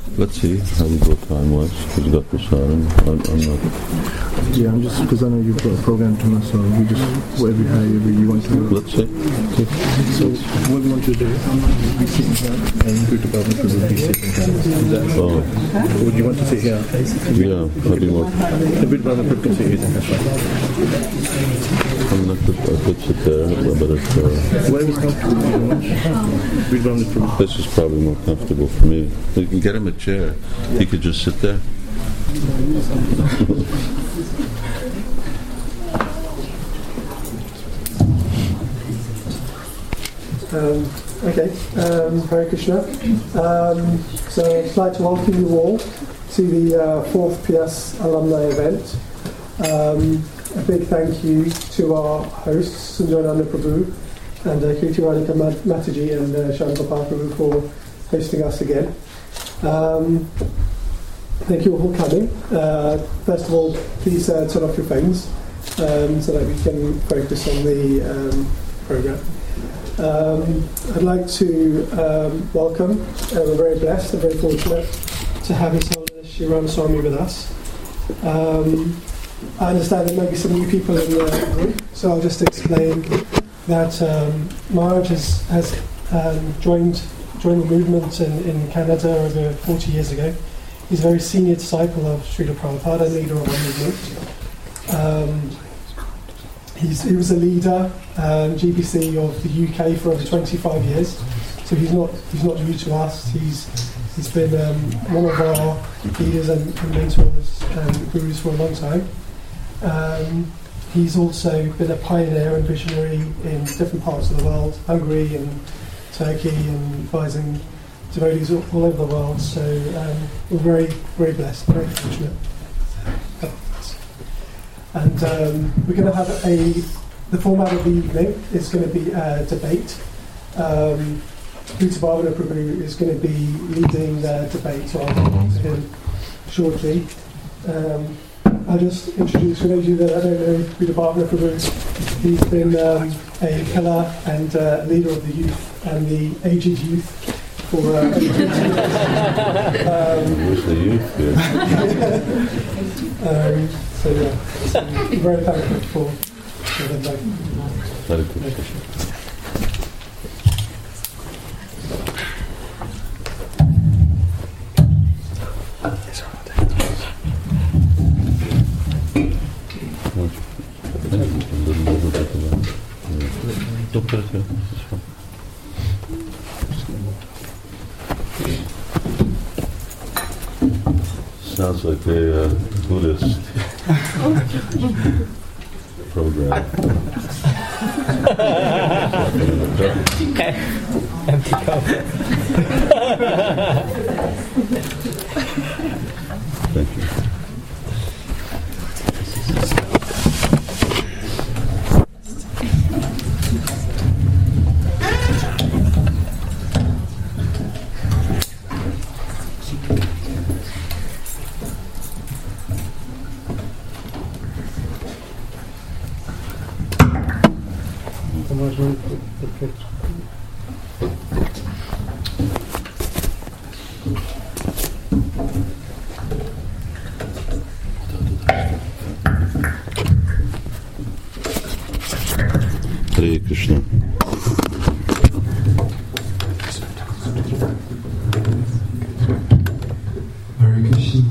Let's see how we go time-wise, because you got Prasad and I'm not. Yeah, I'm just, because I know you've got a program tomorrow, so we just, whatever you want to do. Let's see. Okay. So, what we want to do, I'm going to be sitting here, and Food Department will be sitting here. Oh. Would you want to sit here? Yeah, that'd be more. The Food Department can sit here, that's right. I mean, I could sit there, but it's... Whatever's comfortable you want. Food Department. This is probably more comfortable for me. You can get him a chair. He could just sit there. Hare Krishna. So I'd like to welcome you all to the 4th PS alumni event. A big thank you to our hosts, Sanjoyananda Prabhu and Kirti Radhika Mataji and Shankar Prabhu for hosting us again. Thank you all for coming. First of all, please turn off your phones so that we can focus on the program. I'd like to welcome, we're very blessed and very fortunate to have His Holiness Sri Ramaswamy with us. I understand there may be some new people in the room, so I'll just explain that Maharaj has joined the movement in Canada over 40 years ago. He's a very senior disciple of Srila Prabhupada, leader of our movement. He was a leader, GBC of the UK for over 25 years, so he's not new to us. He's been one of our leaders and mentors and gurus for a long time. He's also been a pioneer and visionary in different parts of the world, Hungary and Turkey, and advising devotees all over the world. So we're very, very blessed, very fortunate. And we're going to have the format of the evening is going to be a debate. Peter Bhavana Prabhu is going to be leading the debate, so I'll talk to him shortly. I'll just introduce, for those of you that I don't know, Peter Bhavana Prabhu. He's been a pillar and leader of the youth and the aged youth for over 20 years. Where's the youth here? So yeah, I'm very thankful for them both. Very good. Sounds like a Buddhist program. Empty cup. Thank you. Hare Krishna. Hare Krishna.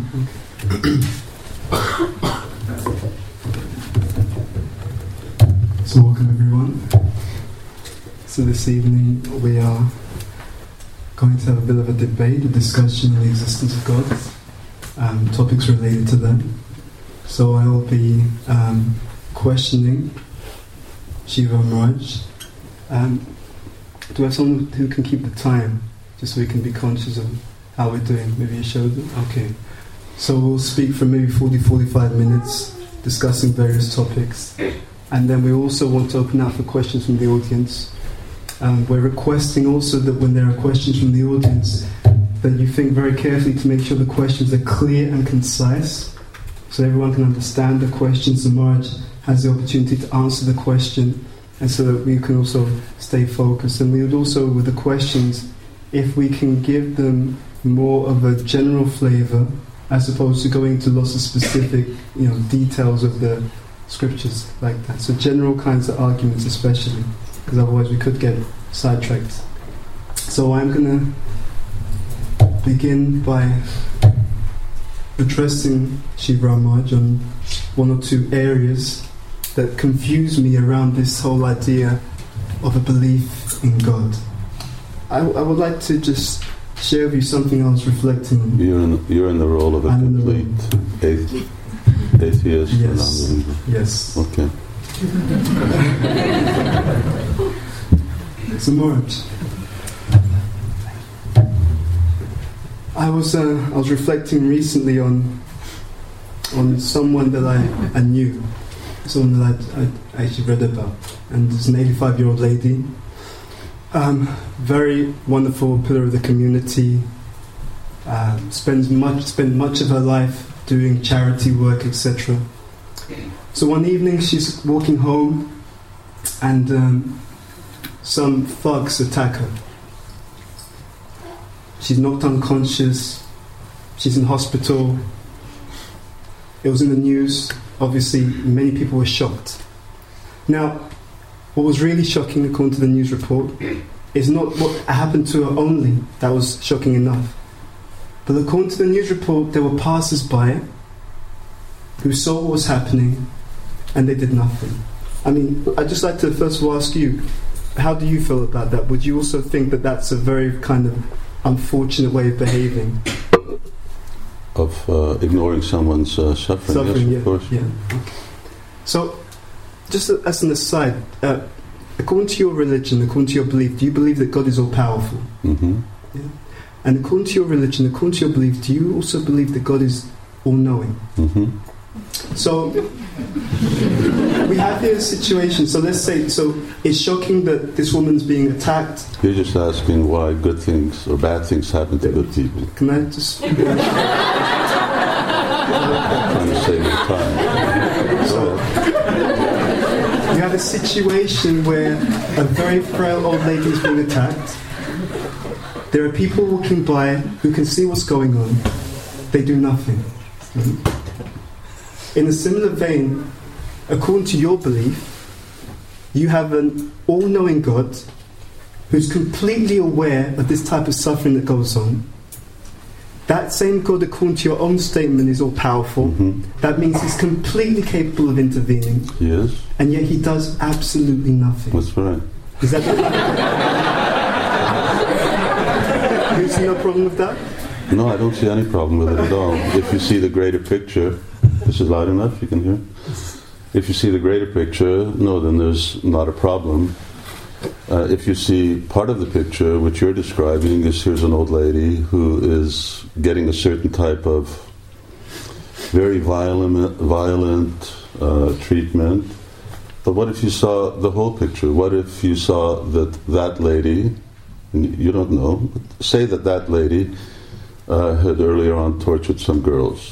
So welcome everyone. So this evening we are going to have a bit of a debate, a discussion on the existence of God, topics related to that. So I will be questioning Shiva Maharaj. Do we have someone who can keep the time, just so we can be conscious of how we're doing? Maybe you showed them? Okay. So we'll speak for maybe 40-45 minutes, discussing various topics. And then we also want to open up for questions from the audience. We're requesting also that when there are questions from the audience, that you think very carefully to make sure the questions are clear and concise, so everyone can understand the questions. The Maharaj has the opportunity to answer the question, and so that we can also stay focused. And we would also, with the questions, if we can give them more of a general flavour as opposed to going to lots of specific, details of the scriptures like that. So general kinds of arguments especially, because otherwise we could get sidetracked. So I'm going to begin by addressing Sri Ramaj on one or two areas that confuse me around this whole idea of a belief in God. I would like to just share with you something I was reflecting on. You're in the role of a complete atheist. Yes. And unbeliever. Yes. Okay. So Maharaj, I was reflecting recently on someone that I knew, someone that I actually read about, and it's an 85-year-old lady, very wonderful pillar of the community, spent much of her life doing charity work, etc. So one evening she's walking home, and some thugs attack her. She's knocked unconscious. She's in hospital. It was in the news. Obviously, many people were shocked. Now, what was really shocking, according to the news report, is not what happened to her only that was shocking enough. But according to the news report, there were passers-by who saw what was happening and they did nothing. I mean, I'd just like to first of all ask you, how do you feel about that? Would you also think that that's a very kind of unfortunate way of behaving? Of ignoring someone's suffering, yes, of course. Yeah. So, just as an aside, according to your religion, according to your belief, do you believe that God is all-powerful? Mm-hmm. Yeah. And according to your religion, according to your belief, do you also believe that God is all-knowing? Mm-hmm. So, we have here a situation, so let's say, it's shocking that this woman's being attacked. You're just asking why good things or bad things happen to good people. Can I just... Trying to save your time. So, you have a situation where a very frail old lady is being attacked. There are people walking by who can see what's going on. They do nothing. Mm-hmm. In a similar vein, according to your belief, you have an all-knowing God who's completely aware of this type of suffering that goes on. That same God, according to your own statement, is all-powerful. Mm-hmm. That means he's completely capable of intervening. Yes. And yet he does absolutely nothing. That's right. Is that you see no problem with that? No, I don't see any problem with it at all. If you see the greater picture, this is loud enough, you can hear? If you see the greater picture, no, then there's not a problem. If you see part of the picture, which you're describing, is here's an old lady who is getting a certain type of very violent treatment. But what if you saw the whole picture? What if you saw that lady, and you don't know, but say that lady had earlier on tortured some girls.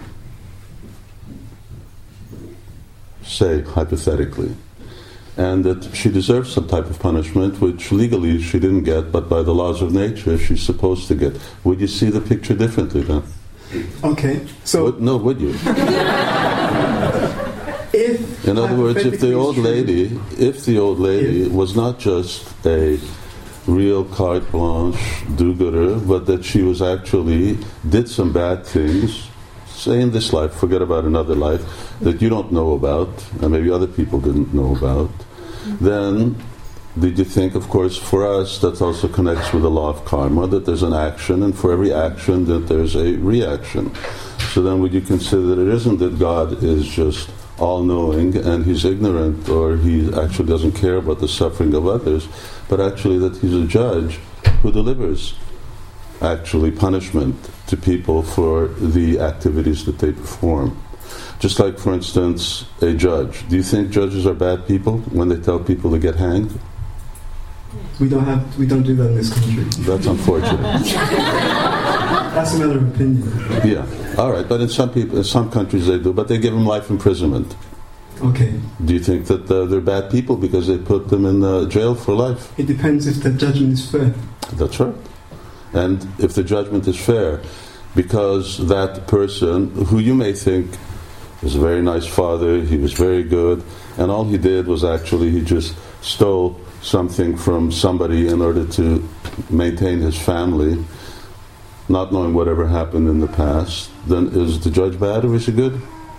Say, hypothetically. And that she deserves some type of punishment, which legally she didn't get, but by the laws of nature she's supposed to get. Would you see the picture differently then? Okay, so... Would you? In other words, if the old lady was not just a real carte blanche do-gooder, but that she was actually did some bad things, say in this life, forget about another life, that you don't know about, and maybe other people didn't know about, then did you think, of course, for us, that also connects with the law of karma, that there's an action, and for every action that there's a reaction. So then would you consider that it isn't that God is just all-knowing and he's ignorant, or he actually doesn't care about the suffering of others, but actually that he's a judge who delivers actually punishment to people for the activities that they perform. Just like, for instance, a judge. Do you think judges are bad people when they tell people to get hanged? We don't do that in this country. That's unfortunate. That's a matter of opinion. Yeah. All right, but in some countries they do, but they give them life imprisonment. Okay. Do you think that they're bad people because they put them in jail for life? It depends if the judgment is fair. That's right. and if the judgment is fair, because that person, who you may think was a very nice father, he was very good, and all he did was actually he just stole something from somebody in order to maintain his family, not knowing whatever happened in the past, then is the judge bad or is he good?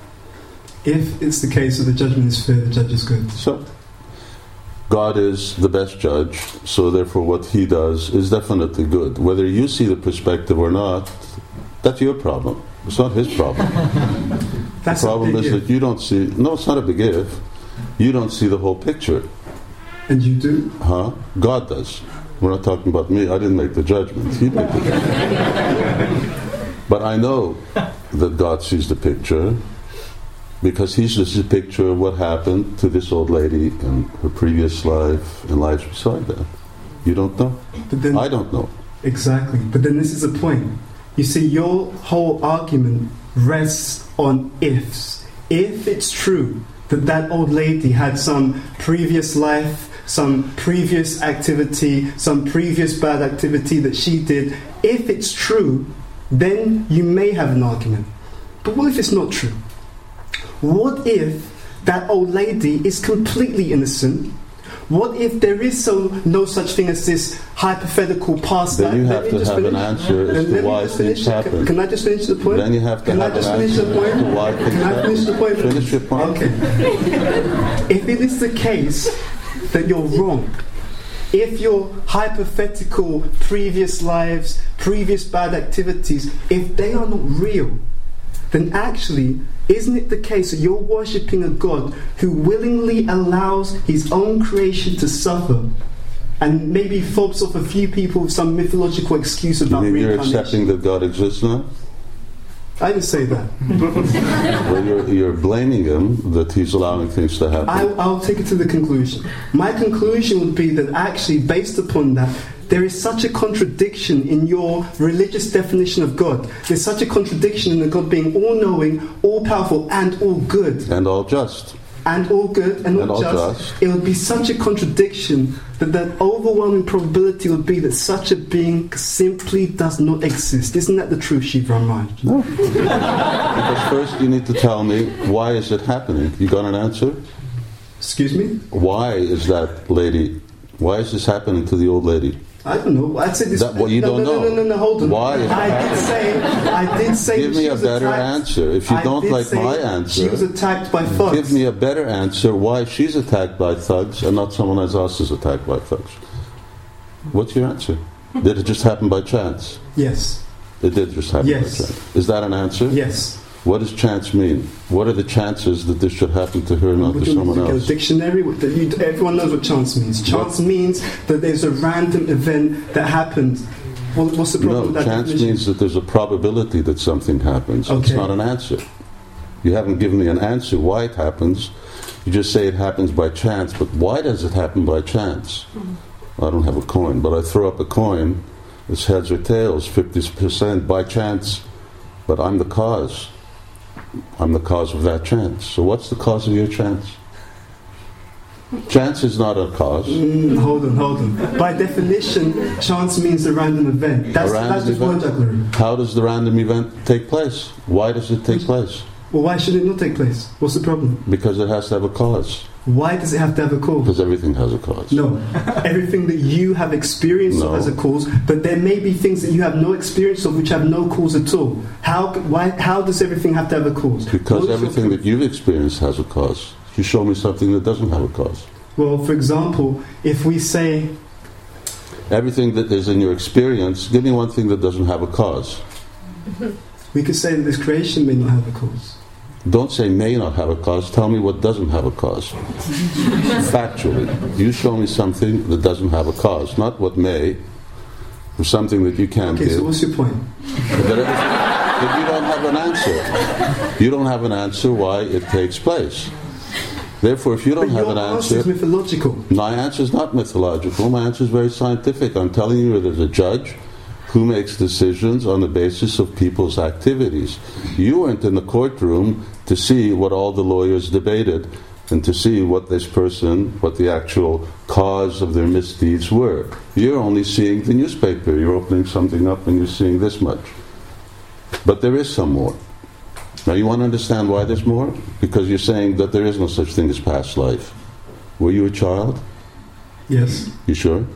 If it's the case that the judgment is fair, the judge is good. So, God is the best judge, so therefore what he does is definitely good. Whether you see the perspective or not, that's your problem. It's not his problem. The problem is that you don't see... No, it's not a big if. You don't see the whole picture. And you do? God does. We're not talking about me. I didn't make the judgment. He made the judgment. But I know that God sees the picture, because he sees the picture of what happened to this old lady in her previous life and lives beside that. You don't know? But then, I don't know. Exactly. But then this is the point. You see, your whole argument rests on ifs. If it's true that that old lady had some previous life, some previous activity, some previous bad activity that she did, if it's true, then you may have an argument. But what if it's not true? What if that old lady is completely innocent? What if there is no such thing as this hypothetical past life? Then you have to have an answer as to why things happen. Can I just finish the point? Then you have to have an answer as to why things happen. Can I finish the point? Finish your point. Okay. If it is the case that you're wrong, if your hypothetical previous lives, previous bad activities, if they are not real, then actually, isn't it the case that you're worshipping a God who willingly allows his own creation to suffer and maybe fobs off a few people with some mythological excuse about reincarnation? You mean you're accepting that God exists now? I didn't say that. Well, you're blaming him that he's allowing things to happen. I'll take it to the conclusion. My conclusion would be that actually, based upon that, there is such a contradiction in your religious definition of God. There's such a contradiction in the God being all-knowing, all-powerful, and all-good. And all-just. And all-good and all-just. It would be such a contradiction that the overwhelming probability would be that such a being simply does not exist. Isn't that the truth, Shiva Maharaj? No. Because first you need to tell me, why is it happening? You got an answer? Excuse me? Why is this happening to the old lady? I don't know. I'd say this. Well, you don't know. No, hold on. Why? I did say. Give me a better answer. If you don't like my answer, she was attacked by thugs. Give me a better answer. Why she's attacked by thugs and not someone else is attacked by thugs? What's your answer? Did it just happen by chance? Yes. It did just happen by chance. Is that an answer? Yes. What does chance mean? What are the chances that this should happen to her, not to someone else? Dictionary. Everyone knows what chance means. Chance means that there's a random event that happened. What's the problem with that chance definition? means that there's a probability that something happens. Okay. It's not an answer. You haven't given me an answer why it happens. You just say it happens by chance. But why does it happen by chance? I don't have a coin, but I throw up a coin. It's heads or tails, 50% by chance. But I'm the cause. I'm the cause of that chance. So what's the cause of your chance? Chance is not a cause. Hold on. By definition, chance means a random event. That's just word jugglery. How does the random event take place? Why does it take place? Well, why should it not take place? What's the problem? Because it has to have a cause. Why does it have to have a cause? Because everything has a cause. No. Everything that you have experience of has a cause, but there may be things that you have no experience of which have no cause at all. How does everything have to have a cause? Because everything that you've experienced has a cause. You show me something that doesn't have a cause. Well, for example, if we say... Everything that is in your experience, give me one thing that doesn't have a cause. We could say that this creation may not have a cause. Don't say may not have a cause, tell me what doesn't have a cause. Factually. You show me something that doesn't have a cause, not what may, or something that you can't give. Okay, so what's your point? That you don't have an answer. You don't have an answer why it takes place. Therefore, if you don't have an answer... Your answer is mythological. My answer is not mythological, my answer is very scientific. I'm telling you there's a judge who makes decisions on the basis of people's activities. You weren't in the courtroom to see what all the lawyers debated. and to see what this person, what the actual cause of their misdeeds were. You're only seeing the newspaper. You're opening something up and you're seeing this much. But there is some more. Now you want to understand why there's more? Because you're saying that there is no such thing as past life. Were you a child? Yes. You sure?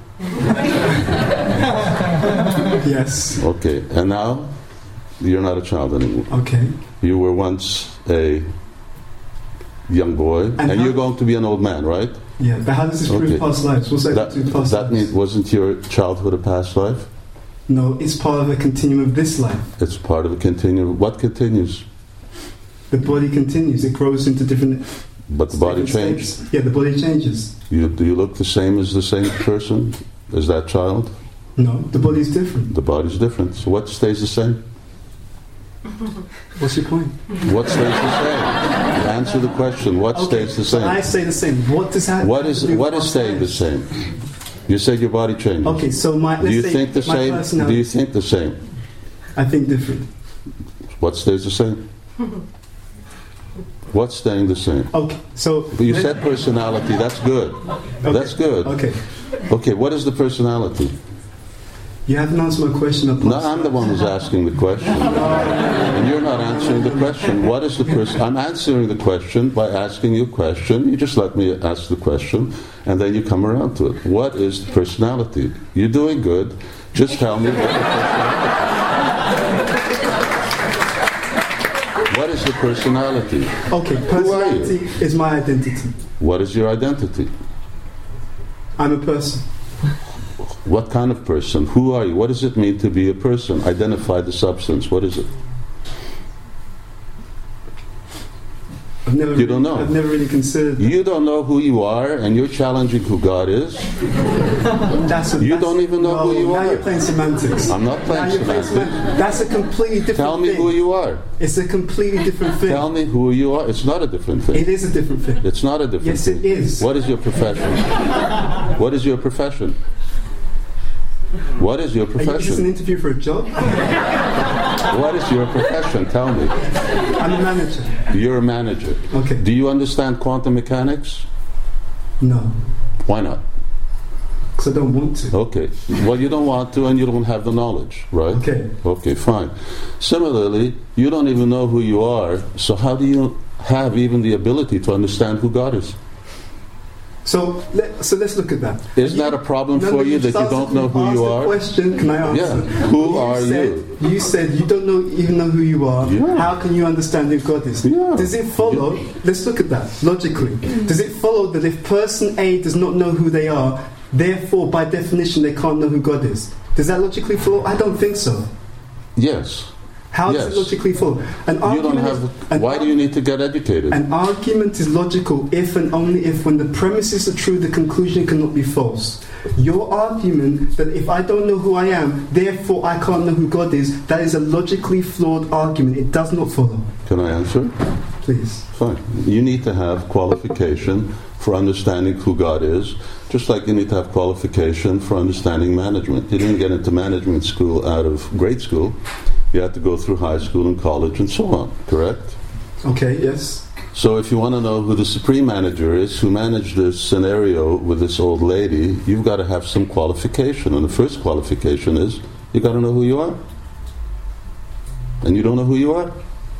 Yes. Okay. And now you're not a child anymore. Okay. You were once a young boy, and you're going to be an old man, right? Yeah, but how does this prove past lives? What's that to past lives? Means, wasn't your childhood a past life? No, it's part of a continuum of this life. It's part of a continuum. What continues? The body continues. It grows into different... But the body changes. States. Yeah, the body changes. Do you look the same as the same person, as that child? No, the body's different. The body's different. So what stays the same? What's your point? What stays the same? Answer the question. What stays the same? So I say the same. What does that? What is staying the same? You said your body changes. Okay, so do you think the same? Do you think the same? I think different. What stays the same? What's staying the same? Okay, so... But you said personality. That's good. Okay. That's good. Okay. Okay, what is the personality? You haven't answered my question. No, I'm the one who's asking the question. And you're not answering the question. What is the person? I'm answering the question by asking you a question. You just let me ask the question, and then you come around to it. What is the personality? You're doing good. Just tell me what the personality is. What is the personality? Okay, personality is my identity. What is your identity? I'm a person. What kind of person? Who are you? What does it mean to be a person? Identify the substance. What is it? You don't know. I've never really considered that. You don't know who you are, and you're challenging who God is. You don't even know who you are. Now you're playing semantics. I'm not playing semantics. That's a completely different thing. Tell me who you are. It's a completely different thing. Tell me who you are. It's not a different thing. It is a different thing. It's not a different thing. Yes, it is. What is your profession? What is your profession? What is your profession? Is this an interview for a job? What is your profession? Tell me. I'm a manager. You're a manager. Okay. Do you understand quantum mechanics? No. Why not? Because I don't want to. Okay. Well, you don't want to, and you don't have the knowledge, right? Okay. Okay, fine. Similarly, you don't even know who you are, so how do you have even the ability to understand who God is? So let's look at that. Isn't that a problem for you that you don't know who you are? Question, can I answer? Yeah. Who are you? You said you don't even know who you are. Yeah. How can you understand who God is? Yeah. Does it follow? Yeah. Let's look at that logically. Does it follow that if person A does not know who they are, therefore by definition they can't know who God is? Does that logically follow? I don't think so. Yes. How does it logically follow? Why do you need to get educated? An argument is logical if and only if when the premises are true, the conclusion cannot be false. Your argument that if I don't know who I am, therefore I can't know who God is, that is a logically flawed argument. It does not follow. Can I answer? Please. Fine. You need to have qualification for understanding who God is, just like you need to have qualification for understanding management. You didn't get into management school out of grade school. You had to go through high school and college and so on, correct? Okay, yes. So if you want to know who the supreme manager is, who managed this scenario with this old lady, you've got to have some qualification. And the first qualification is, you've got to know who you are. And you don't know who you are.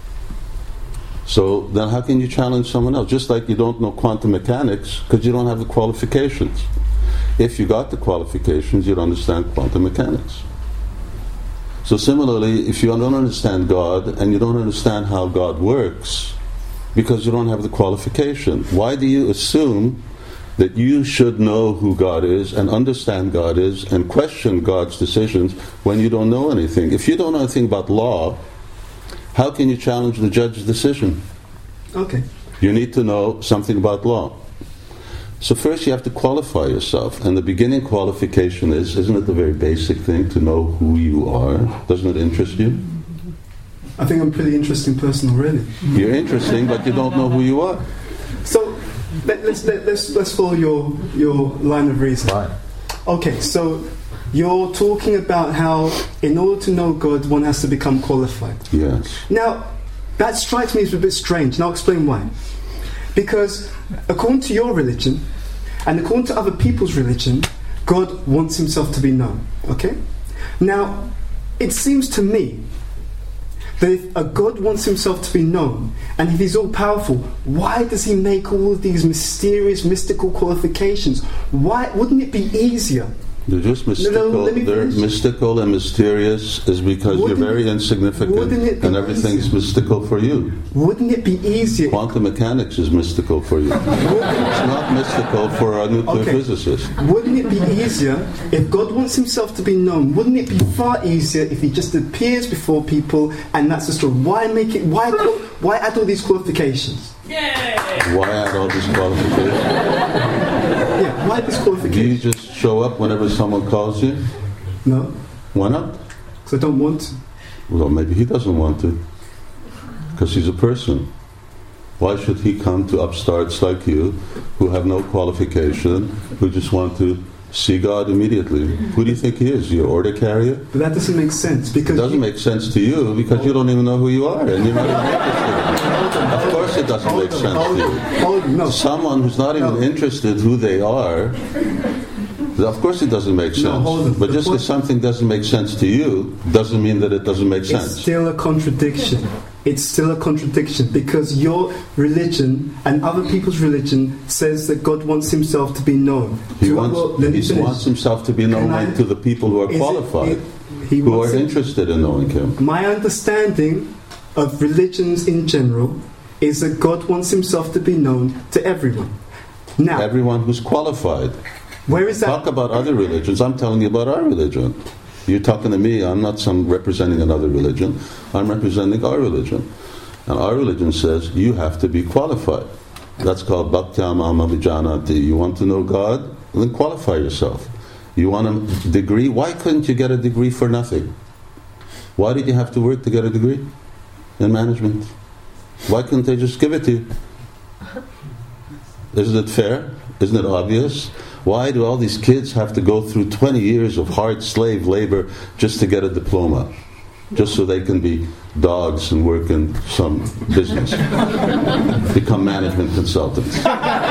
So then how can you challenge someone else? Just like you don't know quantum mechanics because you don't have the qualifications. If you got the qualifications, you'd understand quantum mechanics. So similarly, if you don't understand God and you don't understand how God works because you don't have the qualification, why do you assume that you should know who God is and understand God is and question God's decisions when you don't know anything? If you don't know anything about law, how can you challenge the judge's decision? Okay. You need to know something about law. So first you have to qualify yourself, and the beginning qualification isn't it the very basic thing to know who you are? Doesn't it interest you? I think I'm a pretty interesting person already. You're interesting, but you don't know who you are. So let's follow your line of reasoning. Right. Okay, so you're talking about how in order to know God, one has to become qualified. Yes. Now, that strikes me as a bit strange, and I'll explain why. Because according to your religion, and according to other people's religion, God wants himself to be known. Okay? Now, it seems to me that if a God wants himself to be known, and if he's all powerful, why does he make all of these mysterious, mystical qualifications? Why wouldn't it be easier? They're just mystical. They're mystical and mysterious is because you're very insignificant and everything's mystical for you. Wouldn't it be easier? Quantum mechanics is mystical for you. It's not mystical for a nuclear physicist. Wouldn't it be easier if God wants himself to be known? Wouldn't it be far easier if he just appears before people and that's the story? Why make it? Why add all these qualifications? Why add all these qualifications? Yeah, why this qualification? Do you just show up whenever someone calls you? No. Why not? Because I don't want to. Well, maybe he doesn't want to. Because he's a person. Why should he come to upstarts like you, who have no qualification, who just want to see God immediately? Who do you think he is? Your order carrier? But that doesn't make sense. Because it doesn't make sense to you because you don't even know who you are and you're not even interested. Of course it doesn't make sense to you. Someone who's not even interested who they are, of course it doesn't make sense. But just because something doesn't make sense to you doesn't mean that it doesn't make sense. It's still a contradiction. It's still a contradiction because your religion and other people's religion says that God wants himself to be known. He wants himself to be known to the people who are qualified, who are interested in knowing him. My understanding of religions in general is that God wants himself to be known to everyone. Now, everyone who's qualified. Where is that? Talk about other religions. I'm telling you about our religion. You're talking to me. I'm not representing another religion. I'm representing our religion. And our religion says you have to be qualified. That's called Bhaktyam Amavijanati. You want to know God? Then qualify yourself. You want a degree? Why couldn't you get a degree for nothing? Why did you have to work to get a degree in management? Why couldn't they just give it to you? Isn't it fair? Isn't it obvious? Why do all these kids have to go through 20 years of hard slave labor just to get a diploma? Just so they can be dogs and work in some business. Become management consultants.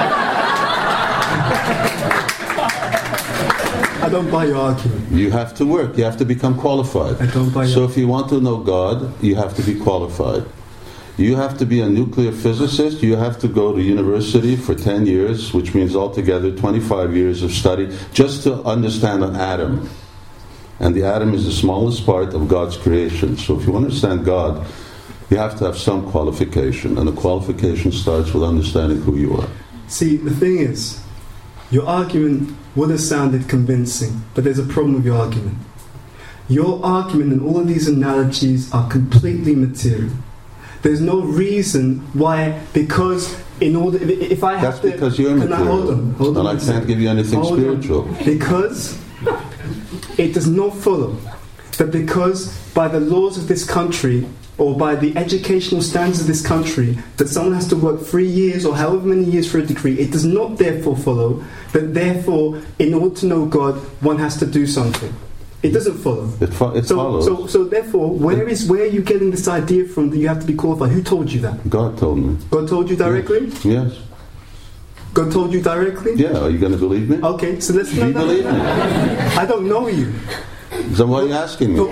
I don't buy your argument. You have to work. You have to become qualified. I don't buy your So if you want to know God, you have to be qualified. You have to be a nuclear physicist. You have to go to university for 10 years, which means altogether 25 years of study, just to understand an atom. And the atom is the smallest part of God's creation. So if you understand God, you have to have some qualification. And the qualification starts with understanding who you are. See, the thing is, your argument would have sounded convincing, but there's a problem with your argument. Your argument and all of these analogies are completely material. There's no reason why, because in order, if I have to... That's because you're material. Hold on. And I can't give you anything spiritual. Because it does not follow that because by the laws of this country, or by the educational standards of this country, that someone has to work 3 years or however many years for a degree, it does not therefore follow that therefore, in order to know God, one has to do something. It doesn't follow. It follows. So therefore, where are you getting this idea from that you have to be qualified? Who told you that? God told me. God told you directly? Yes. God told you directly? Yeah. Are you going to believe me? Okay, so let's... Do you believe me? I don't know you. Then why are you asking me?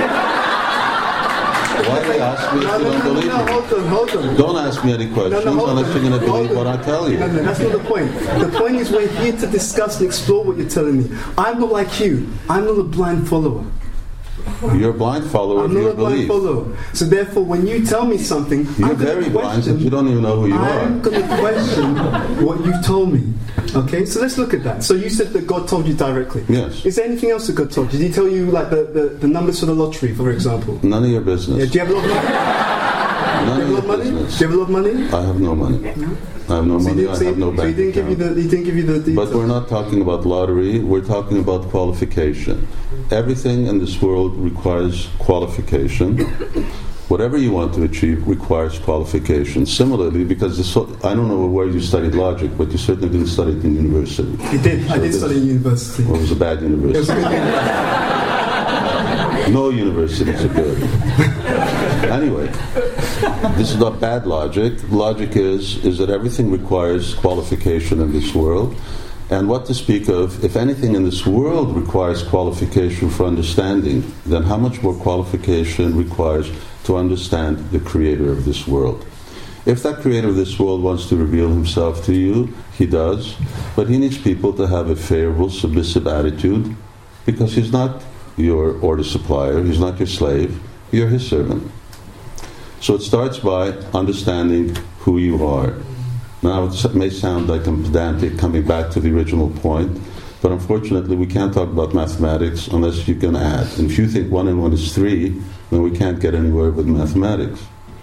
Why do you ask me if you don't believe me? Hold on. Don't ask me any questions unless you're going to believe what I tell you. No, that's not the point. The point is we're here to discuss and explore what you're telling me. I'm not like you. I'm not a blind follower. You're a blind follower of your belief. I'm not a blind follower. So therefore, when you tell me something, you're very blind because you don't even know who you are. I'm going to question what you've told me. Okay, so let's look at that. So you said that God told you directly. Yes. Is there anything else that God told you? Did He tell you like the numbers for the lottery, for example? None of your business. Yeah, do you have a lot of money? None of your business. Do you have a lot of money? I have no money. I have no money. I have no bank account. He didn't give you the details. But we're not talking about lottery. We're talking about qualification. Everything in this world requires qualification. Whatever you want to achieve requires qualification. Similarly, because I don't know where you studied logic, but you certainly didn't study it in university. You did. I did study in university. Well, it was a bad university. No universities are good. Anyway, this is not bad logic. Logic is that everything requires qualification in this world. And what to speak of, if anything in this world requires qualification for understanding, then how much more qualification requires to understand the creator of this world? If that creator of this world wants to reveal himself to you, he does, but he needs people to have a favorable, submissive attitude, because he's not your order supplier, he's not your slave, you're his servant. So it starts by understanding who you are. Now it may sound like I'm pedantic coming back to the original point, but unfortunately we can't talk about mathematics unless you can add. And if you think 1 and 1 is 3, then we can't get anywhere with mathematics.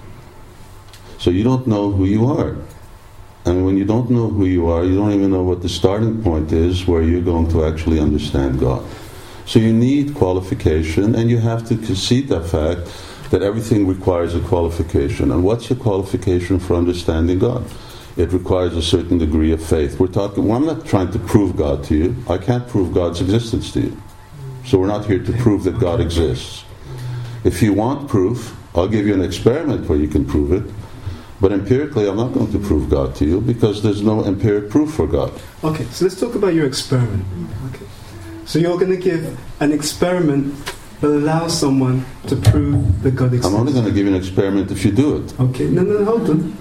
So you don't know who you are. And when you don't know who you are, you don't even know what the starting point is where you're going to actually understand God. So you need qualification, and you have to concede that fact that everything requires a qualification. And what's your qualification for understanding God? It requires a certain degree of faith. I'm not trying to prove God to you. I can't prove God's existence to you. So we're not here to prove that God exists. If you want proof, I'll give you an experiment where you can prove it. But empirically, I'm not going to prove God to you because there's no empiric proof for God. Okay, so let's talk about your experiment. Okay. So you're going to give an experiment that allows someone to prove that God exists. I'm only going to give you an experiment if you do it. Okay, no, hold on.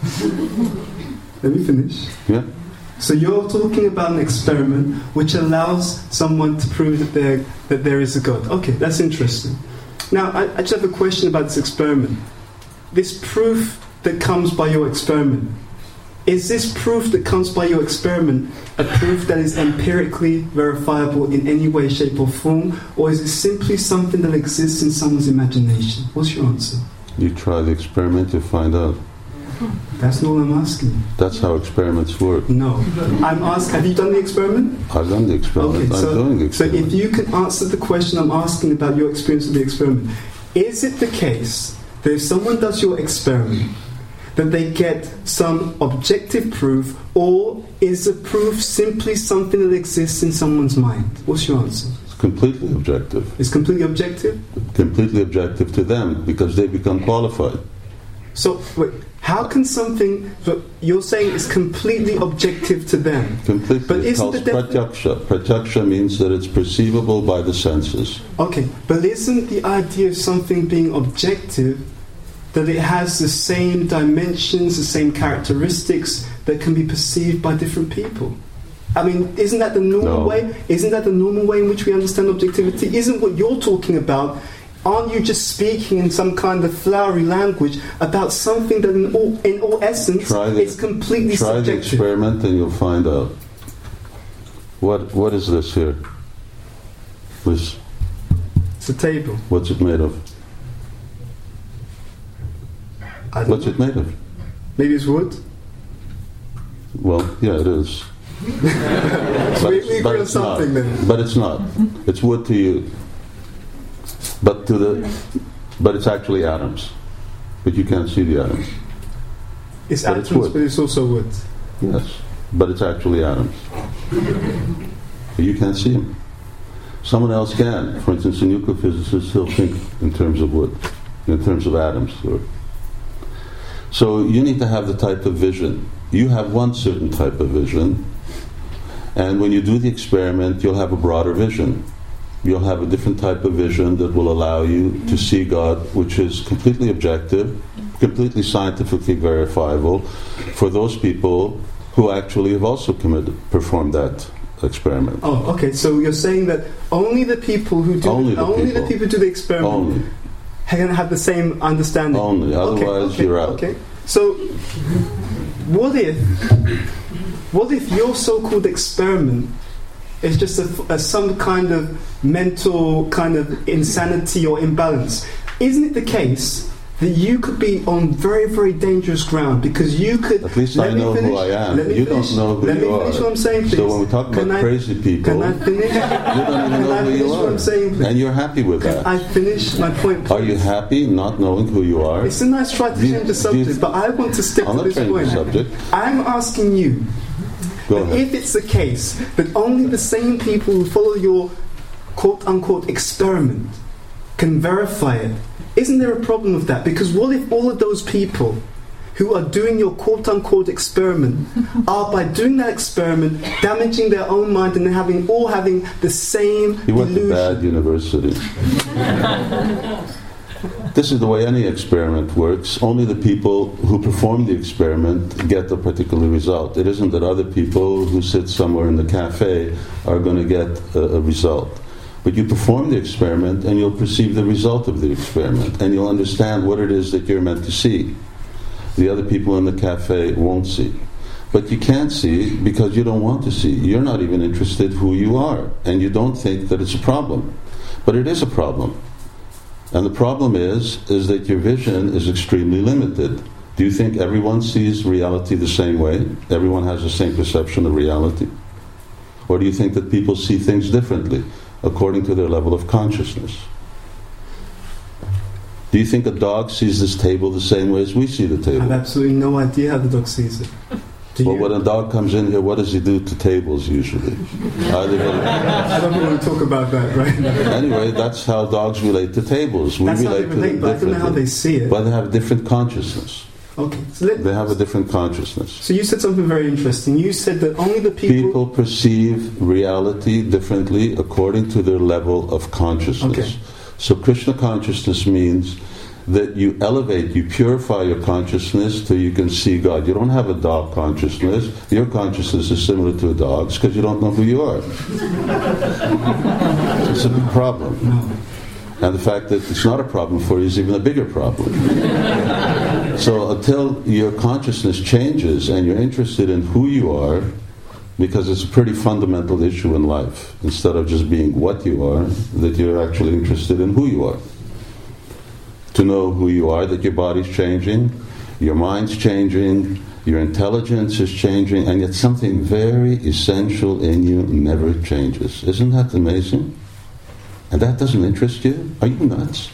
Let me finish. Yeah. So you're talking about an experiment which allows someone to prove that there is a God. Okay, that's interesting. Now, I just have a question about this experiment. This proof that comes by your experiment, is this proof that comes by your experiment a proof that is empirically verifiable in any way, shape or form, or is it simply something that exists in someone's imagination? What's your answer? You try the experiment, you find out. That's not what I'm asking. That's how experiments work. No. I'm asking, have you done the experiment? I've done the experiment. Okay, I'm doing the experiment. So if you can answer the question I'm asking about your experience of the experiment, is it the case that if someone does your experiment, that they get some objective proof, or is the proof simply something that exists in someone's mind? What's your answer? It's completely objective. It's completely objective? Completely objective to them, because they become qualified. So, wait, how can something that you're saying is completely objective to them? Completely. But It's called pratyaksha. Pratyaksha means that it's perceivable by the senses. Okay, but isn't the idea of something being objective that it has the same dimensions, the same characteristics that can be perceived by different people? I mean, isn't that the normal way? Isn't that the normal way in which we understand objectivity? Isn't what you're talking about? Aren't you just speaking in some kind of flowery language about something that in all essence is completely subjective? Try the experiment and you'll find out. What is this here? This. It's a table. What's it made of? What's it made of? Maybe it's wood? Well, yeah, it is. So we agree on something then. But it's not. It's wood to you. But it's actually atoms. But you can't see the atoms. It's atoms, but it's also wood. Yes, but it's actually atoms. But you can't see them. Someone else can. For instance, a nuclear physicist, he'll think in terms of wood, in terms of atoms. So you need to have the type of vision. You have one certain type of vision, and when you do the experiment, you'll have a broader vision. You'll have a different type of vision that will allow you to see God, which is completely objective, completely scientifically verifiable for those people who actually have also performed that experiment. Oh, okay. So you're saying that only the people who do the people do the experiment can have the same understanding. Only, otherwise you're out. Okay. So what if your so-called experiment is just some kind of mental kind of insanity or imbalance? Isn't it the case that you could be on very, very dangerous ground because you could... At least I know who I am. You don't know who you are. Let me finish what I'm saying, please. So when we talk about crazy people... Can I finish? You don't even know who you are. What I'm saying, please? And you're happy with that. I finish my point, please? Are you happy not knowing who you are? It's a nice try to change the subject, but I want to stick to this point. I'm not changing the subject. I'm asking you, if it's the case that only the same people who follow your quote-unquote experiment can verify it, Isn't there a problem with that? Because what if all of those people who are doing your quote-unquote experiment are, by doing that experiment, damaging their own mind and having the same You went to delusion? bad university. This is the way any experiment works. Only the people who perform the experiment get a particular result. It isn't that other people who sit somewhere in the cafe are going to get a result. But you perform the experiment and you'll perceive the result of the experiment, and you'll understand what it is that you're meant to see. The other people in the cafe won't see. But you can't see because you don't want to see. You're not even interested who you are, and you don't think that it's a problem. But it is a problem. And the problem is that your vision is extremely limited. Do you think everyone sees reality the same way? Everyone has the same perception of reality? Or do you think that people see things differently, according to their level of consciousness? Do you think a dog sees this table the same way as we see the I table? have absolutely no idea how the dog sees it. Do Well, you? when a dog comes in here, what does he do to tables usually? I don't want to talk about that right now. Anyway, that's how dogs relate to tables. We That's how they relate to them relate, but I don't know how they see it. But they have a different consciousness. Okay, They have a different consciousness. so you said something very interesting. You said that only the People perceive reality differently according to their level of consciousness. Okay. So Krishna consciousness means that you elevate, you purify your consciousness till you can see God. You don't have a dog consciousness. Your consciousness is similar to a dog's because you don't know who you are. It's a big problem. And the fact that it's not a problem for you is even a bigger problem. So until your consciousness changes and you're interested in who you are, because it's a pretty fundamental issue in life, instead of just being what you are, that you're actually interested in who you are. To know who you are, that your body's changing, your mind's changing, your intelligence is changing, and yet something very essential in you never changes. Isn't that amazing? And that doesn't interest you? Are you nuts?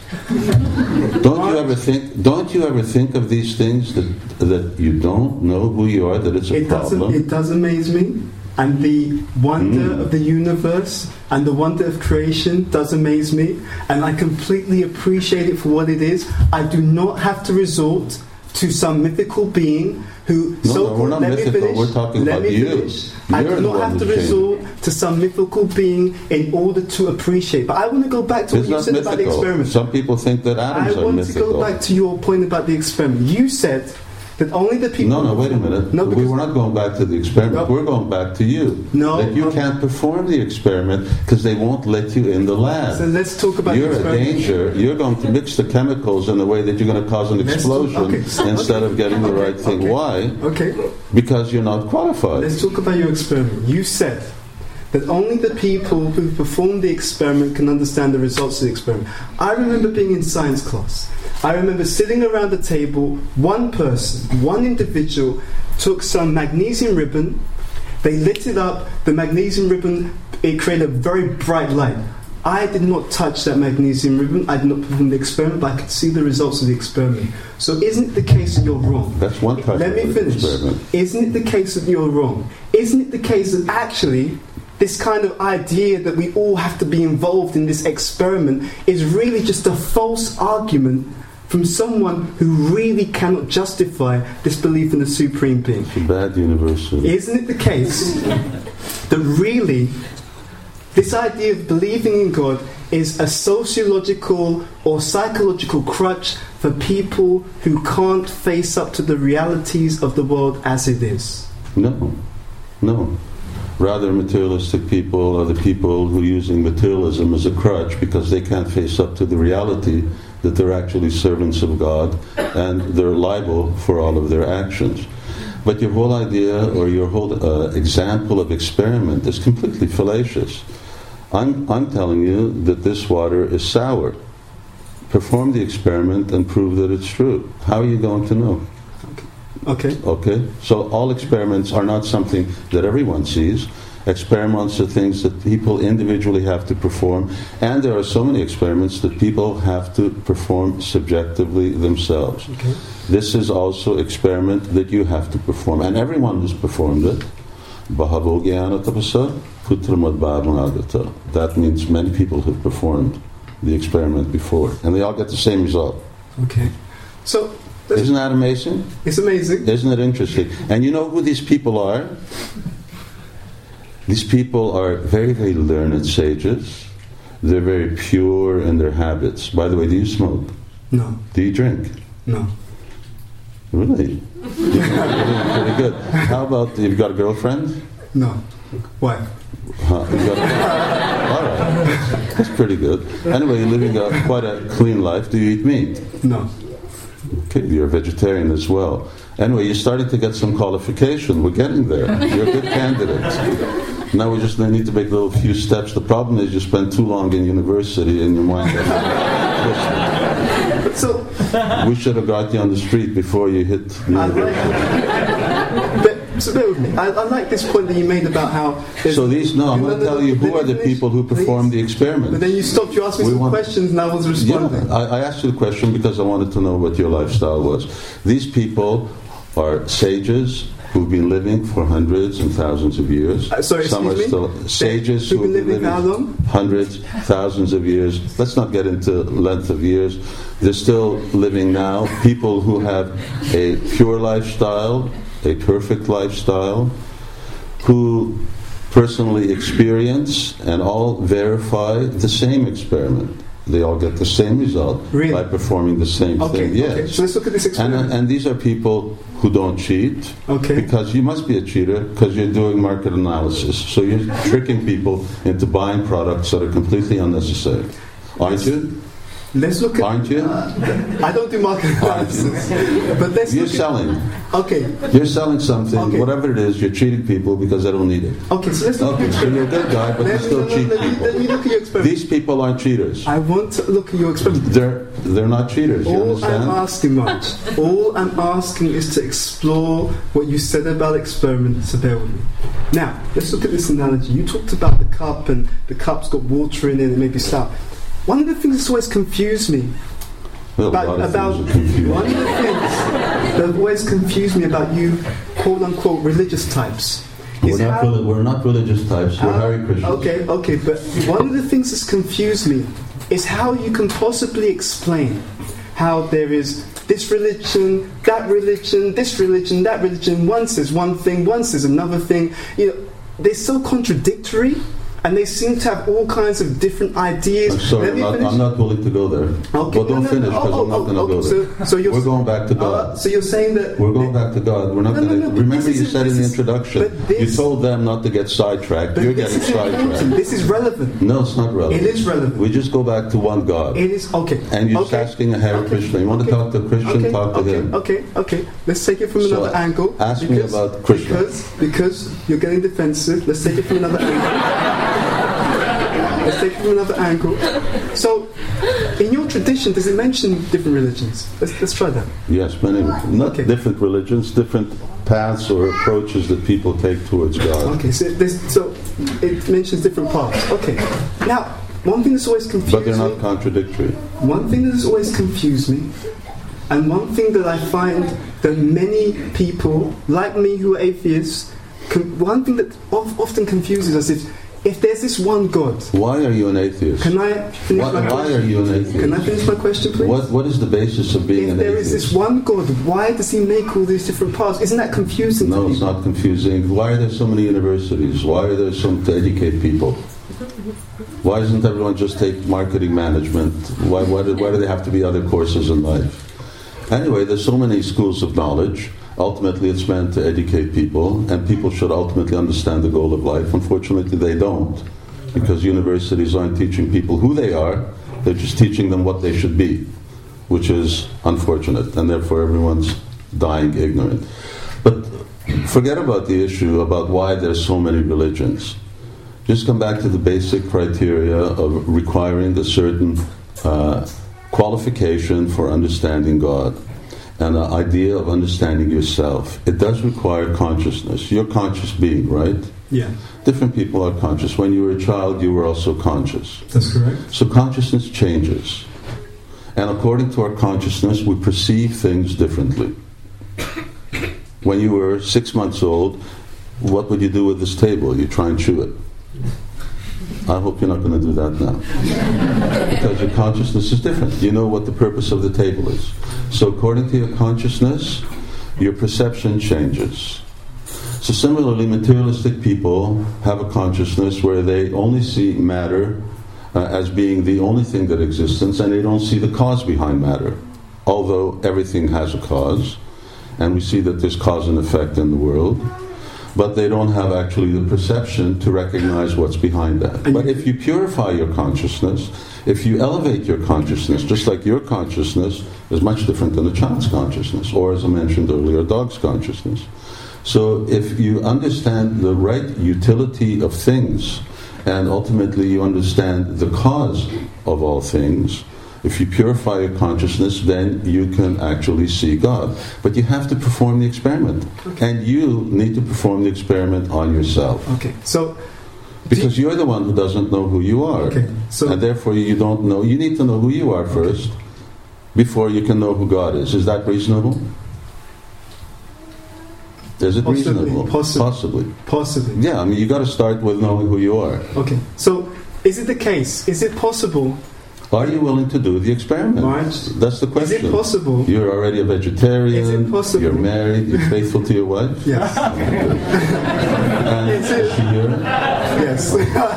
Don't you ever think of these things that you don't know who you are, that it's a problem? It does amaze me. And the wonder of the universe and the wonder of creation does amaze me. And I completely appreciate it for what it is. I do not have to resort to some mythical being who... No, we're not mythical. We're talking about you. I do not have to resort to some mythical being in order to appreciate. But I want to go back to what you said about the experiment. Some people think that atoms are mythical. I want to go back to your point about the experiment. You said that only the people... No, wait a minute. No, we were not going back to the experiment. No. We're going back to you. No. That you can't perform the experiment because they won't let you in the lab. So let's talk about You're the a experiment. danger. You're going to mix the chemicals in a way that you're going to cause an explosion instead of getting the right thing. Okay. Why? Okay. Because you're not qualified. Let's talk about your experiment. You said that only the people who perform the experiment can understand the results of the experiment. I remember being in science class. I remember sitting around the table, one person, one individual took some magnesium ribbon, they lit it up, the magnesium ribbon, it created a very bright light. I did not touch that magnesium ribbon, I did not perform the experiment, but I could see the results of the experiment. So isn't it the case that you're wrong? That's one type Let me of finish. experiment. Isn't it the case that you're wrong? Isn't it the case that actually this kind of idea that we all have to be involved in this experiment is really just a false argument from someone who really cannot justify this belief in the Supreme Being? It's a bad university. Isn't it the case that really this idea of believing in God is a sociological or psychological crutch for people who can't face up to the realities of the world as it is? No. Rather, materialistic people are the people who are using materialism as a crutch because they can't face up to the reality that they're actually servants of God and they're liable for all of their actions. But your whole idea or your whole example of experiment is completely fallacious. I'm telling you that this water is sour. Perform the experiment and prove that it's true. How are you going to know? Okay? So all experiments are not something that everyone sees. Experiments are things that people individually have to perform, and there are so many experiments that people have to perform subjectively themselves. Okay. This is also experiment that you have to perform, and everyone who's performed it. That means many people have performed the experiment before, and they all get the same result. Okay. So, Isn't that amazing? It's amazing. Isn't it interesting? And you know who these people are? These people are very, very learned sages. They're very pure in their habits. By the way, do you smoke? No. Do you drink? No. Really? Pretty good. How about, you've got a girlfriend? No. Why? All right. That's pretty good. Anyway, you're living quite a clean life. Do you eat meat? No. Okay, you're a vegetarian as well. Anyway, you're starting to get some qualification. We're getting there. You're a good candidate. Now we just need to make a little few steps. The problem is you spend too long in university and your mind doesn't. So We should have got you on the street before you hit university. So bear with me. I like this point that you made about how... So these, no, I'm going to tell you who are the people who performed the experiment. But then you stopped, you asked me some questions and I was responding. Yeah, I asked you the question because I wanted to know what your lifestyle was. These people are sages who've been living for hundreds and thousands of years. Some are still sages who've been living how long? Hundreds, thousands of years. Let's not get into length of years. They're still living now. People who have a pure lifestyle, a perfect lifestyle, who personally experience and all verify the same experiment. They all get the same result by performing the same thing. Yes. Okay. So let's look at this experiment. And these are people who don't cheat, because you must be a cheater because you're doing market analysis. So you're tricking people into buying products that are completely unnecessary. Aren't you? Let's look at... Aren't you? I don't do market analysis. But let's You're selling. Okay. You're selling something, whatever it is, you're cheating people because they don't need it. Okay, so let's look at... So you're a good guy, but you still cheat people. Let me look at your experiment. These people aren't cheaters. I want to look at your experiment. They're not cheaters, you understand? All I'm asking is to explore what you said about experiments. So bear with me. Now, let's look at this analogy. You talked about the cup, and the cup's got water in it, and it may be stout. One of the things that's always confused me about one of the things that always confused me about you, quote unquote, religious types. We're not religious types. We're Hare Krishna. Okay, but one of the things that's confused me is how you can possibly explain how there is this religion, that religion, this religion, that religion. One says one thing, one says another thing. You know, they're so contradictory. And they seem to have all kinds of different ideas. I'm sorry, I'm not willing to go there. Okay, well, don't finish because I'm not going to go there. We're going back to God. So you're saying that... We're going back to God. We're not going to... Remember you said in the introduction, you told them not to get sidetracked. You're getting sidetracked. This is relevant. No, it's not relevant. It is relevant. We just go back to one God. It is, okay. And you're just asking a Hare Krishna. You want to talk to a Christian, talk to him. Okay. Let's take it from another angle. Ask me about Krishna. Because you're getting defensive. Let's take it from another angle. So, in your tradition, does it mention different religions? Let's try that. Yes, many. Not different religions, different paths or approaches that people take towards God. Okay, so it mentions different paths. Okay. Now, one thing that's always confused me... But they're not contradictory. One thing that has always confused me, and one thing that I find that many people, like me who are atheists, one thing that often confuses us is, if there's this one God... Why are you an atheist? Can I finish my question? Why are you an atheist? Can I finish my question, please? What is the basis of being an atheist? If there is this one God, why does he make all these different paths? Isn't that confusing to people? No, it's not confusing. Why are there so many universities? Why are there some to educate people? Why doesn't everyone just take marketing management? Why do they have to be other courses in life? Anyway, there's so many schools of knowledge. Ultimately, it's meant to educate people, and people should ultimately understand the goal of life. Unfortunately, they don't, because universities aren't teaching people who they are, they're just teaching them what they should be, which is unfortunate, and therefore everyone's dying ignorant. But forget about the issue about why there's so many religions. Just come back to the basic criteria of requiring a certain qualification for understanding God. And the idea of understanding yourself. It does require consciousness. You're a conscious being, right? Yeah. Different people are conscious. When you were a child, you were also conscious. That's correct. So consciousness changes. And according to our consciousness, we perceive things differently. When you were 6 months old, what would you do with this table? You try and chew it. I hope you're not going to do that now. Because your consciousness is different. You know what the purpose of the table is. So according to your consciousness, your perception changes. So similarly, materialistic people have a consciousness where they only see matter as being the only thing that exists, and they don't see the cause behind matter. Although everything has a cause, and we see that there's cause and effect in the world, but they don't have actually the perception to recognize what's behind that. But if you purify your consciousness, if you elevate your consciousness, just like your consciousness is much different than a child's consciousness, or as I mentioned earlier, a dog's consciousness. So if you understand the right utility of things, and ultimately you understand the cause of all things, if you purify your consciousness, then you can actually see God. But you have to perform the experiment. Okay. And you need to perform the experiment on yourself. Okay, so... Because you're the one who doesn't know who you are. Okay, so... And therefore you don't know... You need to know who you are first, before you can know who God is. Is that reasonable? Is it reasonable? Possibly. Yeah, I mean, you got to start with knowing who you are. Okay, so is it the case? Is it possible... Are you willing to do the experiment? Marge, that's the question. Is it possible? You're already a vegetarian. Is it possible? You're married. You're faithful to your wife. Yes. And is it? Yes.